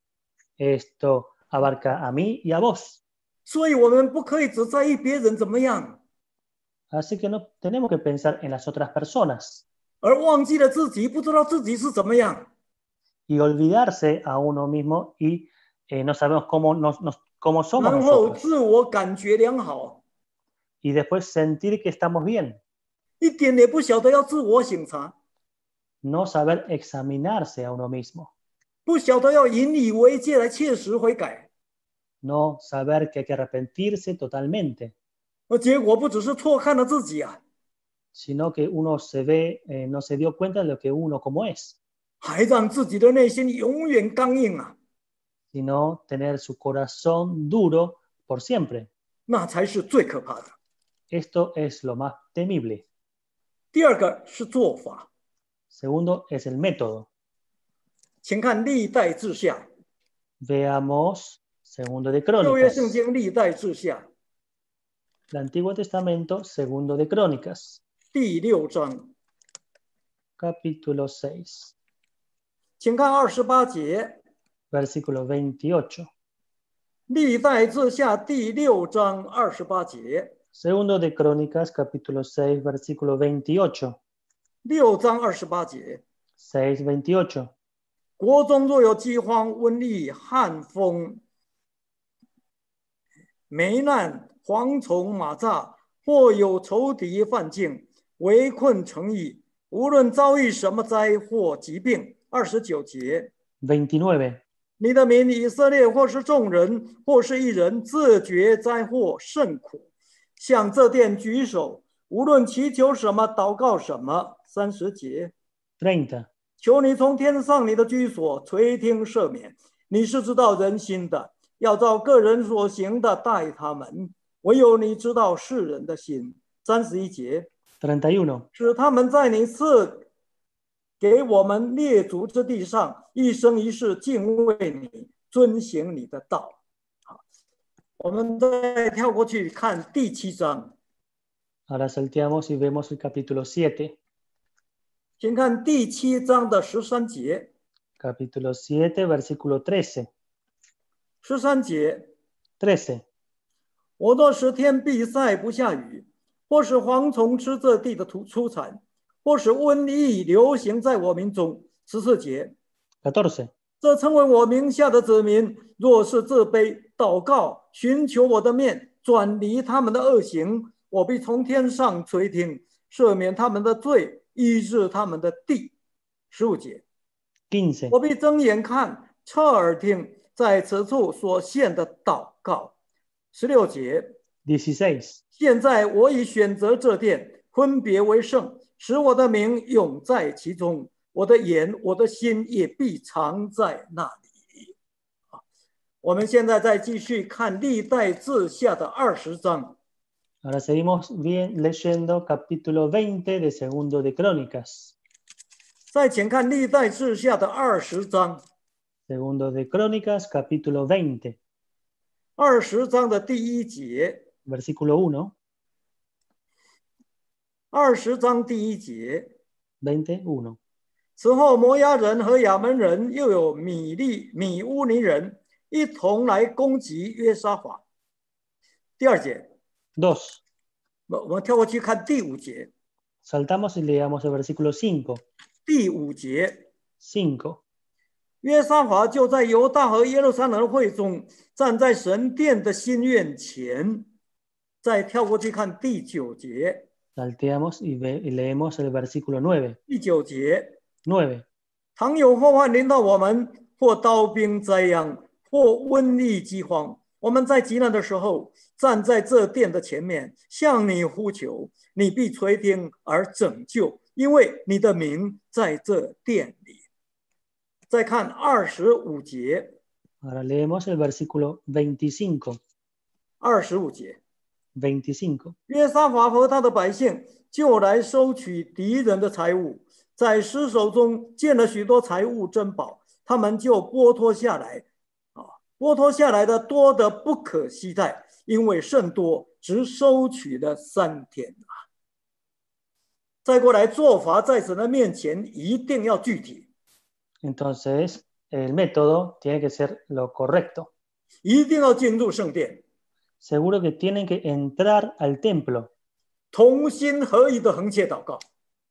Esto abarca a mí y a vos. 所以，我们不可以只在意别人怎么样， Así que no tenemos que pensar en las otras personas 而忘记了自己，不知道自己是怎么样。 y olvidarse a uno mismo y eh, no sabemos cómo, nos, nos- cómo somos 然后 nosotros. 自我感觉良好， Y después sentir que estamos bien. 一点也不晓得要自我省察， No saber examinarse a uno mismo. 不晓得要引以为戒来切实悔改。 No saber que hay que arrepentirse totalmente. 而结果不只是错看了自己啊， Sino que uno se ve, eh, no se dio cuenta de lo que uno como es, 还让自己的内心永远刚硬啊， sino tener su corazón duro por siempre. 那才是最可怕的。 Esto es lo más temible. 第二个是做法， Segundo es el método. 请看历代志下， Veamos Segundo de 旧约 Crónicas. 圣经历代志下 El Antiguo Testamento, Segundo de Crónicas, 第六章， capítulo seis, 请看二十八节， versículo veintiocho. 历代志下第六章二十八节， Segundo de Crónicas, capítulo seis, versículo veintiocho. 六章二十八节， seis veintiocho. 国中若有饥荒、瘟疫、旱风、霉难、蝗虫、马蚱，或有仇敌犯境，围困城邑，无论遭遇什么灾祸、疾病。二十九节。 veintinueve. 你的民以色列，或是众人，或是一人，自觉灾祸甚苦，向这殿举手，无论祈求什么，祷告什么。三十节。 treinta. 求你从天上你的居所垂听赦免，你是知道人心的，要照个人所行的待他们，唯有你知道世人的心。三十一节。 treinta y uno. 使他们在你赐给我们列祖之地上，一生一世敬畏你，遵行你的道。好，我们再跳过去看第七章。 Ahora salteamos y vemos el capítulo siete. 请看第七章的十三节。 Capítulo siete, versículo trece. 十三节。 trece. 我若使天闭塞不下雨，或使蝗虫吃这地的土出产，或使瘟疫流行在我民中。十四节。 catorce. 这称为我名下的子民，若是自卑祷告，寻求我的面，转离他们的恶行，我必从天上垂听，赦免他们的罪，医治他们的地。十五节。 quince. 我必睁眼看，侧耳听，在此处所献的祷告。十六节。 dieciséis. 现在我已选择这殿，分别为圣，使我的名永在其中，我的眼我的心也必藏在那里。我们现在再继续看历代志下的二十章。 Ahora seguimos bien leyendo capítulo veinte de Segundo de Crónicas. 再请看历代志下的二十章。 Segundo de Crónicas, capítulo veinte. 二十章的第一节。 Versículo uno. 二十章第一节。 veinte uno. 此后摩押人和亚门人，又有米利米乌尼人，一同来攻击约沙法。第二节。 dos. 我们跳过去看第五节。 Saltamos y leamos el versículo cinco. 第五节。 cinco. 约沙法就在犹大和耶路撒冷的会中，站在神殿的新院前。再跳过去看第九节。 Salteamos y, ve, y leemos el versículo nueve. 第九节。 nueve. 倘有祸患临到我们，或刀兵灾殃，或瘟疫饥荒，我们在极难的时候，站在这殿的前面，向你呼求，你必垂听而拯救，因为你的名在这殿里。再看二十五节。 Ahora leemos el versículo veinticinco. 二十五节。 veinticinco. 约沙法和他的百姓就来收取敌人的财物，在尸首中见了许多财物珍宝，他们就剥脱下来，啊，剥脱下来的多得不可惜待，因为甚多，只收取了三天啊。再过来，做法在神的面前一定要具体。 Entonces, el método tiene que ser lo correcto. 一定要进入圣殿。 Seguro que tienen que entrar al templo. 同心合意的横切祷告。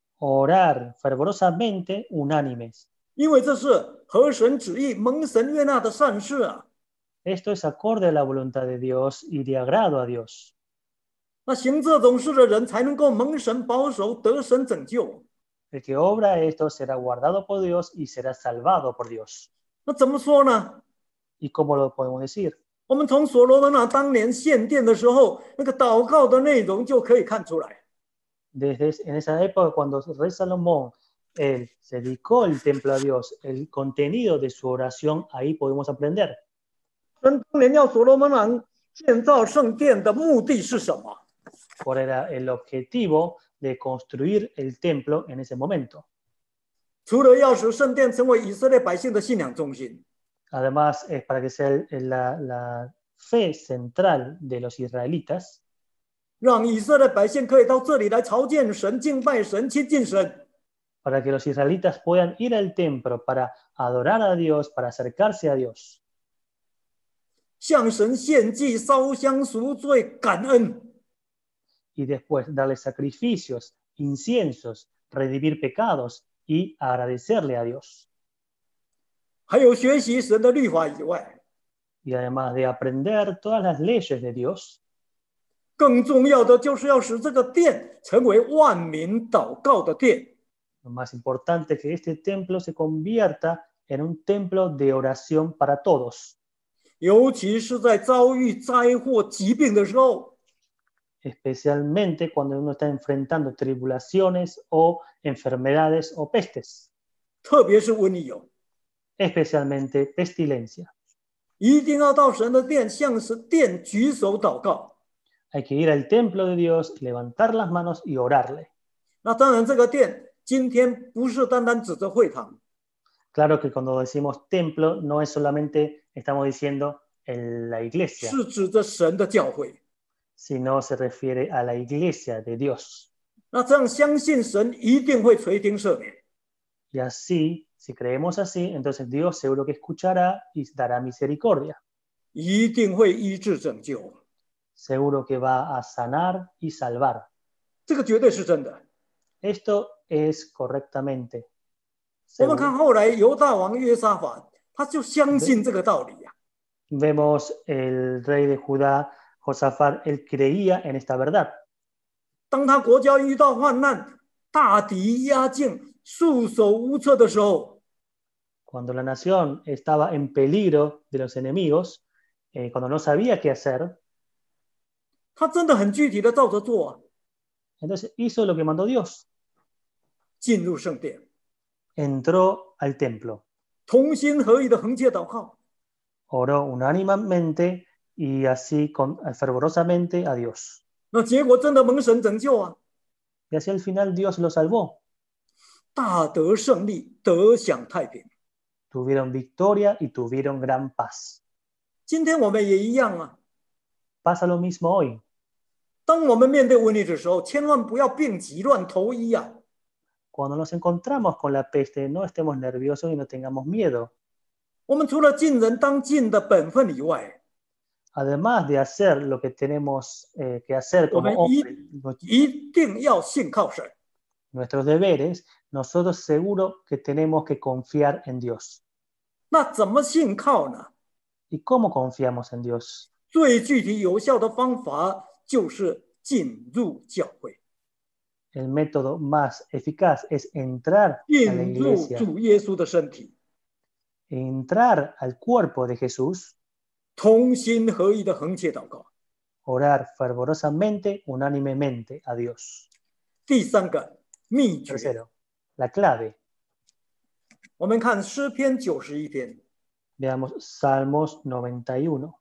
Orar fervorosamente unánimes. 因为这是合神旨意、蒙神悦纳的善事啊。 Esto es acorde a la voluntad de Dios y de agrado a Dios. 那行这种事的人才能够蒙神保守，得神拯救。 El que obra esto será guardado por Dios y será salvado por Dios. 那怎么说呢？ ¿Y cómo lo podemos decir? 我们从所罗门啊当年献殿的时候，那个祷告的内容就可以看出来。 Desde en esa época, cuando el rey Salomón él se dedicó el templo a Dios, el contenido de su oración, ahí podemos aprender. 神当年要所罗门王建造圣殿的目的是什么？ ¿Cuál era el objetivo de construir el templo en ese momento? 除了要使圣殿成为以色列百姓的信仰中心。 Además, es para que sea el, la, la fe central de los israelitas. 让以色列百姓可以到这里来朝见神、敬拜神、亲近神。 Para que los israelitas puedan ir al templo para adorar a Dios, para acercarse a Dios. 向神献祭、烧香赎罪、感恩。 Y después darle sacrificios, inciensos, redimir pecados y agradecerle a Dios. 还有学习神的律法以外， Y además de aprender todas las leyes de Dios, 更重要的就是要使这个殿成为万民祷告的殿。 lo más importante es que este templo se convierta en un templo de oración para todos, 尤其是在遭遇灾祸、疾病的时候， especialmente cuando uno está enfrentando tribulaciones o enfermedades o pestes, 特别是瘟疫哦， especialmente pestilencia. 一定要到神的殿，向神殿举手祷告。 Hay que ir al templo de Dios, levantar las manos y orarle. 那当然，这个殿今天不是单单指着会堂， Claro que cuando decimos templo no es solamente estamos diciendo en la iglesia, 是指着神的教会。 sino se refiere a la iglesia de Dios. 那这样相信神一定会垂听赦免。 Y así, si creemos así, entonces Dios seguro que escuchará y dará misericordia. 一定会医治拯救， Seguro que va a sanar y salvar. 这个绝对是真的。 Esto es correctamente. 我们 seguro. 看后来犹大王约沙法，他就相信这个道理呀、 Vemos el rey de Judá, Josafat, él creía en esta verdad. 当他国家遇到患难、大敌压境、束手无策的时候， Cuando la nación estaba en peligro de los enemigos, eh, cuando no sabía qué hacer, 他真的很具体的照着做啊， entonces hizo lo que mandó Dios. 进入圣殿， Entró al templo, 同心合意的横切祷告， oró unánimemente y así con, fervorosamente a Dios. 那结果真的蒙神拯救啊， Y así al final Dios lo salvó. 大得胜利，得享太平。 Tuvieron victoria y tuvieron gran paz. 今天我们也一样啊， Pasa lo mismo hoy. 当我们面对瘟疫的时候，千万不要病急乱投医啊。 Cuando nos encontramos con la peste, no estemos nerviosos y no tengamos miedo. 我们除了尽人当尽的本分以外， Además de hacer lo que tenemos eh, que hacer 我 como 们 hombres, 一一定要信靠神。 nuestros deberes, nosotros seguro que tenemos que confiar en Dios. 那怎么信靠呢？ ¿Y cómo confiamos en Dios? 最具体有效的方法就是进入教会， El método más eficaz es entrar a la 进入 iglesia, 主耶稣的身体， entrar al cuerpo de Jesús, 同心合意的横切祷告。 orar fervorosamente, unánimemente a Dios. 第三个秘诀， Tercero, la clave. 我们看诗篇九十一篇， Veamos Salmos noventa y uno.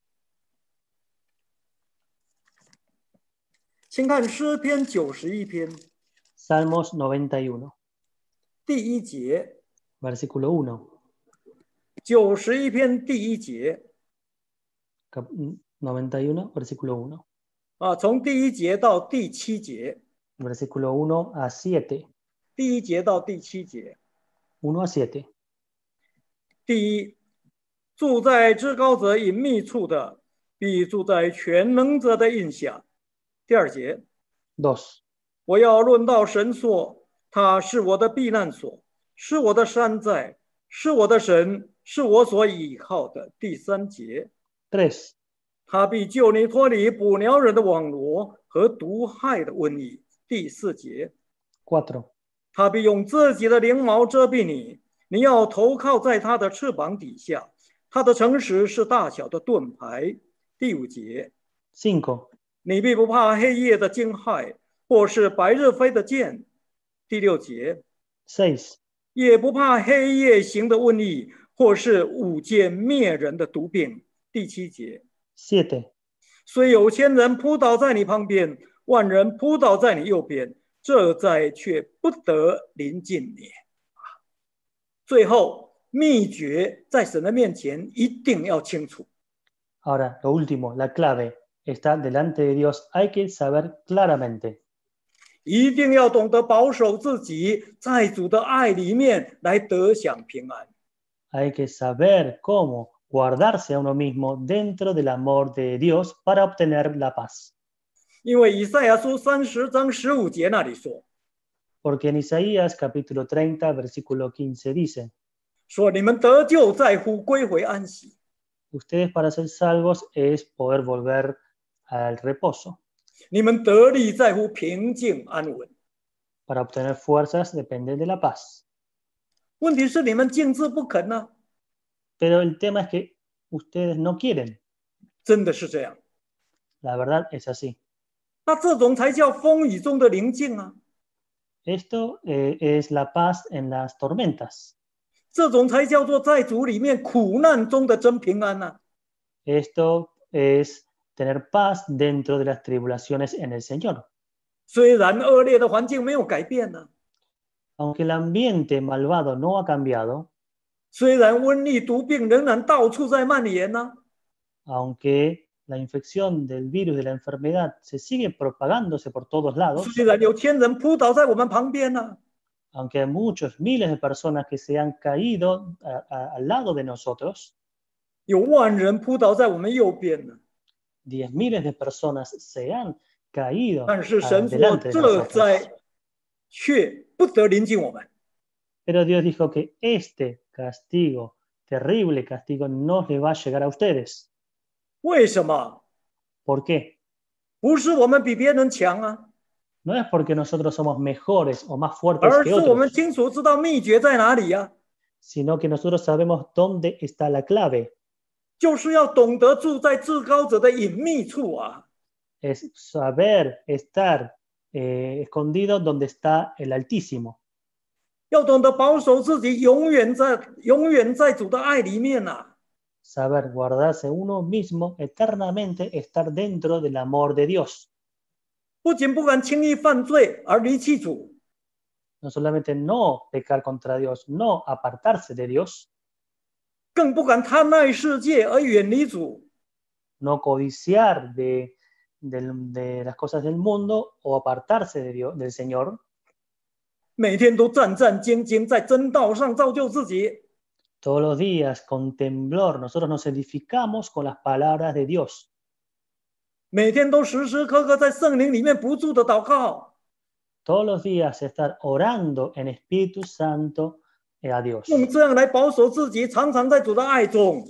请看诗篇九十一篇 Salmos noventa y uno, 第一节， versículo uno. 九十一篇第一节 Cap- noventa y uno, versículo uno. 啊，从第一节到第七节， Versículo uno a siete. 第一节到第七节。 uno a siete. 第一，住在至高者隐秘处的，必住在全能者的印下。第二节， dos. 我要论到神说，他是我的避难所，是我的山寨，是我的神，是我所倚靠的。第三节， tres. 他必救你脱离捕鸟人的网罗和毒害的瘟疫。第四节， cuatro. 他必用自己的翎毛遮蔽你，你要投靠在他的翅膀底下。他的诚实是大小的盾牌。第五节， cinco. 你必不怕黑夜的惊骇，或是白日飞的箭。第六节， seis. 也不怕黑夜行的瘟疫，或是午间灭人的毒病。第七节， siete. 虽有千人扑倒在你旁边，万人扑倒在你右边，这灾却不得临近你。最后，秘诀在神的面前一定要清楚。 Ahora, lo último, la clave está delante de Dios. Hay que saber claramente. 一定要懂得保守自己，在主的爱里面来得享平安。 Hay que saber cómo guardarse a uno mismo dentro del amor de Dios para obtener la paz. 因为以赛亚书三十章十五节那里说， Porque en Isaías capítulo treinta, versículo quince dice, 说你们得救在乎归回安息， ustedes para ser salvos es poder volver al reposo. 你们得力在乎平静安稳。 Para obtener fuerzas depende de la paz. 问题是你们静置不肯呢、 Pero el tema es que ustedes no quieren. 真的是这样。 La verdad es así. 那这种才叫风雨中的宁静啊， Esto eh, es la paz en las tormentas. 这种才叫做在主里面苦难中的真平安啊。 Esto es tener paz dentro de las tribulaciones en el Señor. 虽然恶劣的环境没有改变呢、 Aunque el ambiente malvado no ha cambiado, 虽然瘟疫毒病仍然到处在蔓延呢、 aunque la infección del virus de la enfermedad se sigue propagándose por todos lados, 虽然有天人扑倒在我们旁边呢、 aunque hay muchos miles de personas que se han caído a- a- al lado de nosotros, 有万人扑倒在我们右边呢、 diez miles de personas se han caído 但是 ah, 神说 delante de 这 nosotros. 灾却不得临近我们。 Pero Dios dijo que este castigo, terrible castigo, no le va a llegar a ustedes. 为什么？ ¿Por qué? 不是我们比别人强啊， No es porque nosotros somos mejores o más fuertes 而 que 是我们 otros, 清楚知道秘诀在哪里呀、啊， sino que nosotros sabemos dónde está la clave. 就是要懂得住在至高者的隐秘处啊。 Es saber estar eh, escondido donde está el Altísimo. 要懂得保守自己，永远在永远在主的爱里面啊。 Saber guardarse uno mismo eternamente, estar dentro del amor de Dios. 不仅不敢轻易犯罪而离弃主， No solamente no pecar contra Dios, no apartarse de Dios, 更不敢贪爱世界而远离主。 no codiciar de, del- de las cosas del mundo o apartarse de Dios, del Señor, 每天都战战兢兢在真道上造就自己， todos los días con temblor nosotros nos edificamos con las palabras de Dios. 每天都时时刻刻在圣灵里面不住的祷告， Todos los días estar orando en Espíritu Santo eh, a Dios. 用这样来保守自己，常常在主的爱中，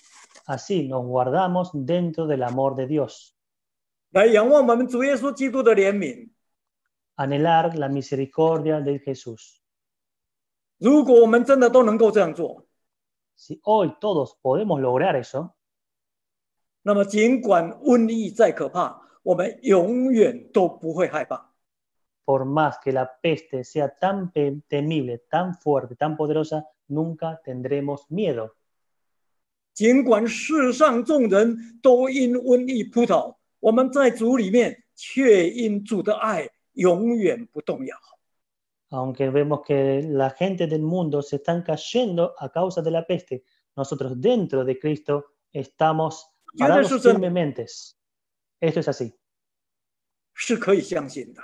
Así nos guardamos dentro del amor de Dios. 来仰望我们主耶稣基督的怜悯。 Anhelar la misericordia de Jesús. 如果我们真的都能够这样做， Si hoy todos podemos lograr eso, 那么尽管瘟疫再可怕，我们永远都不会害怕。 por más que la peste sea tan pe- temible, tan fuerte, tan poderosa, nunca tendremos miedo. 尽管世上众人都因瘟疫扑倒，我们在主里面却因主的爱永远不动摇。 Aunque vemos que la gente del mundo se están cayendo a causa de la peste, nosotros dentro de Cristo estamos parados firmemente. Esto es así. 是可以相信的，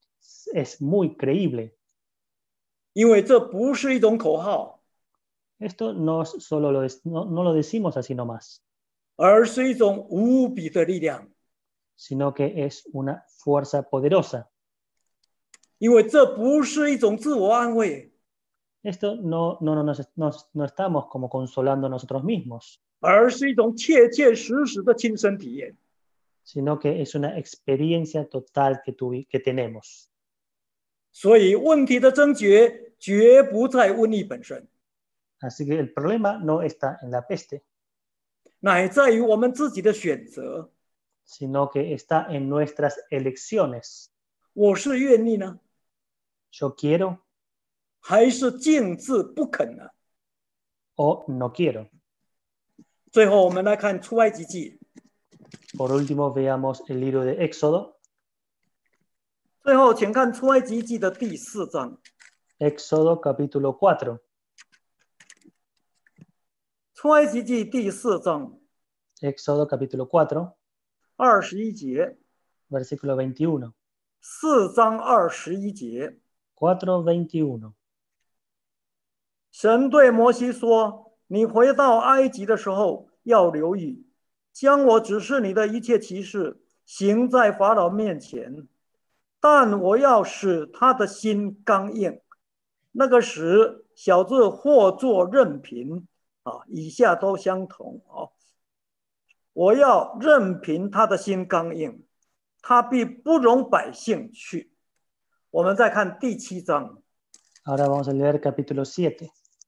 Es muy creíble. 因为这不是一种口号， Esto no, es solo lo, es- no, no lo decimos así nomás, 而是一种无比的力量。 sino que es una fuerza poderosa. 因为这不是一种自我安慰， Esto no, no, no, nos- nos- no estamos como consolando a nosotros mismos, 而是一种切切实实的亲身体验。 sino que es una experiencia total que, tuvi- que tenemos. 所以问题的症结绝不在瘟疫本身， Así que el problema no está en la peste, 乃在于我们自己的选择。 sino que está en nuestras elecciones. 我是愿意呢， Yo quiero 还是静置不肯呢？ o no quiero. 最后，我们来看出埃及记。 Por último, veamos el libro de Éxodo. 最后，请看出埃及记的第四章。 Éxodo capítulo cuatro. 出埃及记第四章 Éxodo capítulo cuatro, 二十一节， versículo veintiuno. 四章二十一节， cuatro veintiuno. 神对摩西说：“你回到埃及的时候，要留意，将我指示你的一切奇事行在法老面前。 但我要使他的心刚硬。那个使小字或作任凭啊，以下都相同啊。我要任凭他的心刚硬，他必不容百姓去。我们再看第七章。 Ahora vamos a leer capítulo siete.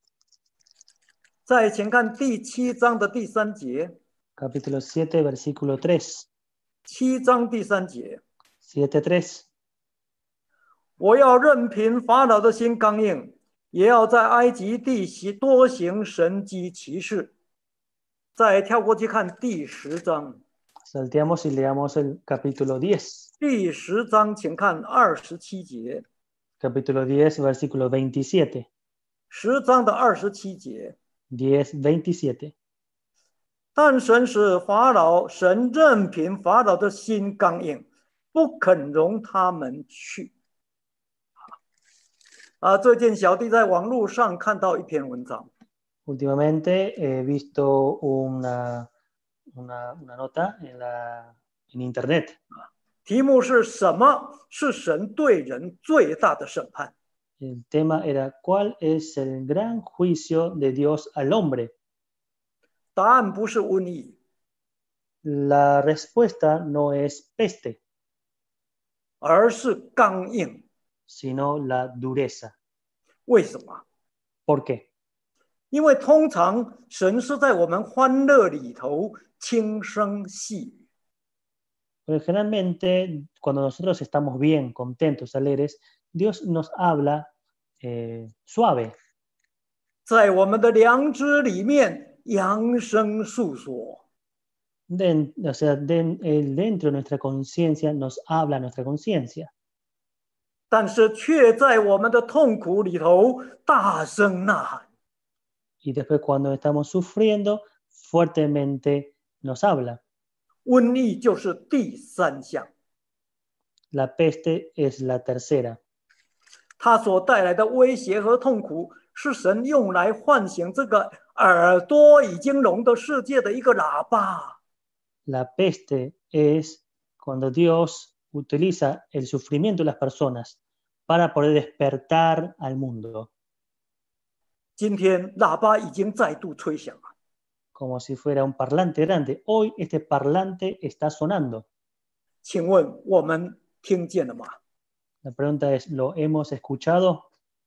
再请看第七章的第三节。 Capítulo siete, versículo tres. 七章第三节。 siete tres. 我要任凭法老的心刚硬，也要在埃及地多行神迹奇事。再跳过去看第十章。 Salteamos y leamos el capítulo diez. 第十章，请看二十七节。 Capítulo diez, versículo veintisiete. 十章的二十七节。 diez veintisiete. 但神使法老，神任凭法老的心刚硬，不肯容他们去。啊，最近小弟在网络上看到一篇文章。 Últimamente he visto una, una, una nota en, la, en internet. 题目是什么是神对人最大的审判？ El tema era ¿cuál es el gran juicio de Dios al hombre? 答案不是瘟疫。 La respuesta no es peste, 而是刚硬。 sino la dureza. 为什么？ ¿Por qué? 因为通常神是在我们欢乐里头轻声细语。 Porque generalmente cuando nosotros estamos bien, contentos, alegres, Dios nos habla eh, suave. 在我们的良知里面扬声诉说。 Den, o sea, den, eh, dentro de nuestra conciencia nos habla nuestra conciencia. 但是却在我们的痛苦里头大声呐喊。 Y después cuando estamos sufriendo, fuertemente nos habla. 瘟疫就是第三项。 La peste es la tercera. 它所带来的威胁和痛苦，是神用来唤醒这个耳朵已经聋的世界的一个喇叭。 La peste es cuando Dios utiliza el sufrimiento de las personas para poder despertar al mundo. 今天喇叭已经再度吹响了。 Como si fuera un parlante grande. Hoy este parlante está sonando. 请问我们听见了吗？ La pregunta es, ¿lo hemos escuchado?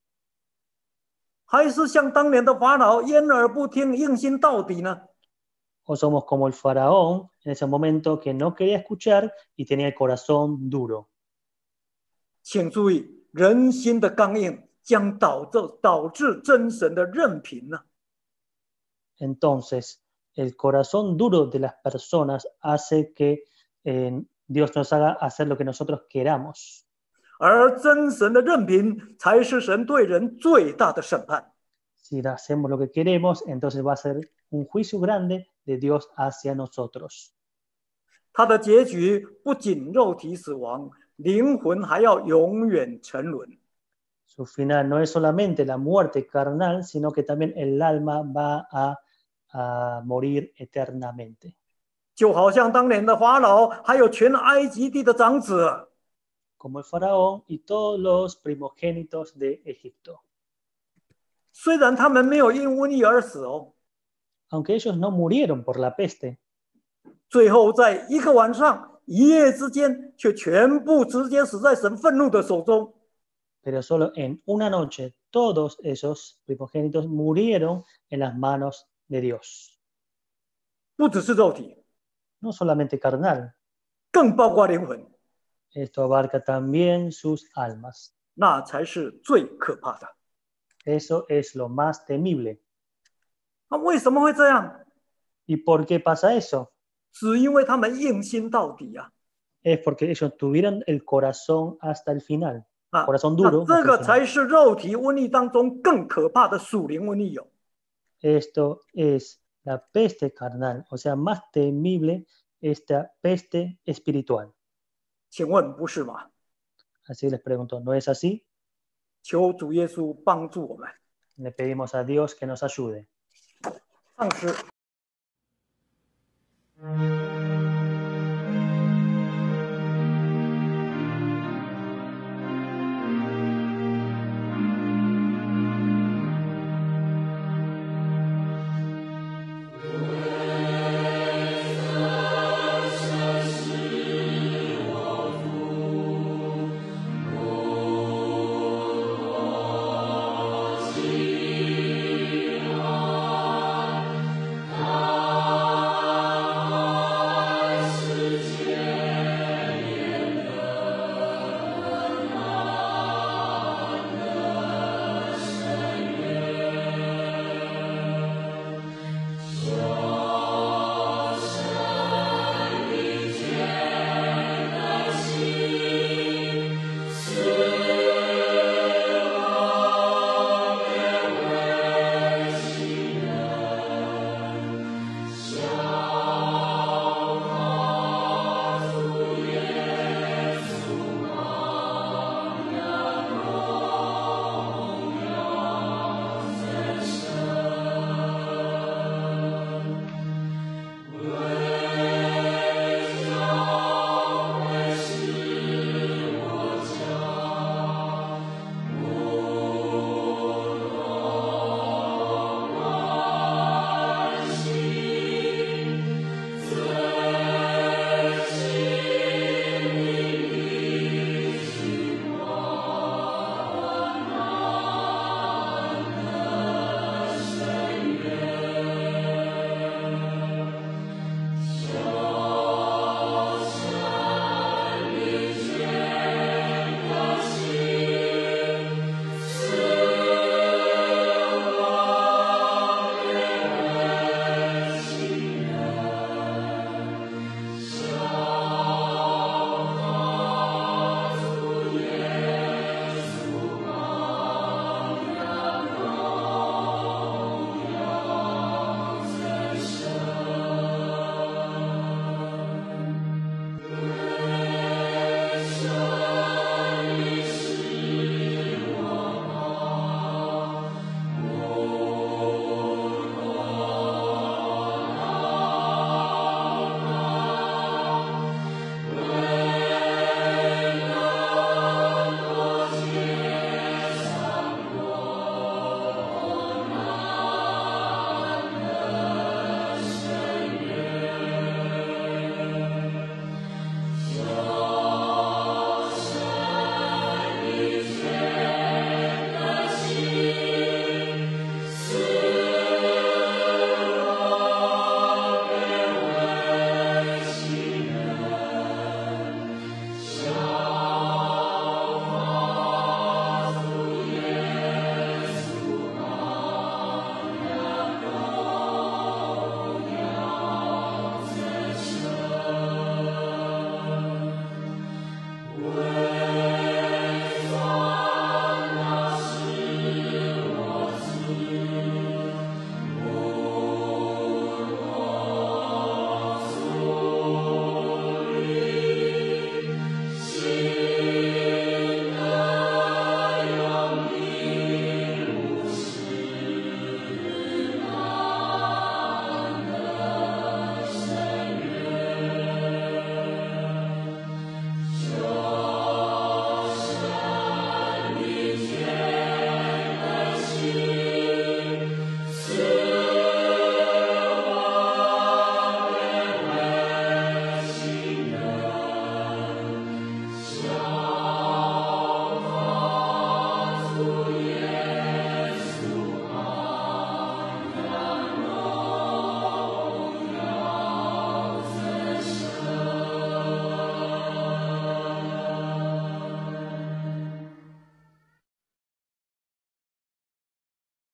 还是像当年的法老，掩耳不听，硬心到底呢？ ¿O somos como el faraón en ese momento que no quería escuchar y tenía el corazón duro? 请注意，人心的刚硬将导致导致真神的任凭呢。 Entonces, el corazón duro de las personas hace que eh, Dios nos haga hacer lo que nosotros queramos. 而真神的任凭才是神对人最大的审判。 Si hacemos lo que queremos, entonces va a ser un juicio grande de Dios hacia nosotros. 他的结局不仅肉体死亡，灵魂还要永远沉沦。 Su final no es solamente la muerte carnal, sino que también el alma va a, a morir eternamente. 就好像当年的法老，还有全埃及地的长子。 Como el faraón y todos los primogénitos de Egipto. 虽然他们没有因瘟疫而死哦， Aunque ellos no murieron por la peste, 最后在一个晚上、一夜之间，却全部直接死在神愤怒的手中。 pero solo en una noche todos esos primogénitos murieron en las manos de Dios. 不只是肉体， No solamente carnal, 更包括灵魂， esto abarca también sus almas. 那才是最可怕的。 Eso es lo más temible. 那为什么会这样？ ¿Y por qué pasa eso? 只因为他们硬心到底呀、 Es porque ellos tuvieron el corazón hasta el final. 啊！ Corazón 那 duro. 这 hasta 个 el final. 才是肉体瘟疫当中更可怕的属灵瘟疫哦。 Esto es la peste carnal, o sea, más temible esta peste espiritual. 请问不是吗？ Así les pregunto, ¿no es así? 求主耶稣帮助我们。 Le pedimos a Dios que nos ayude. 上师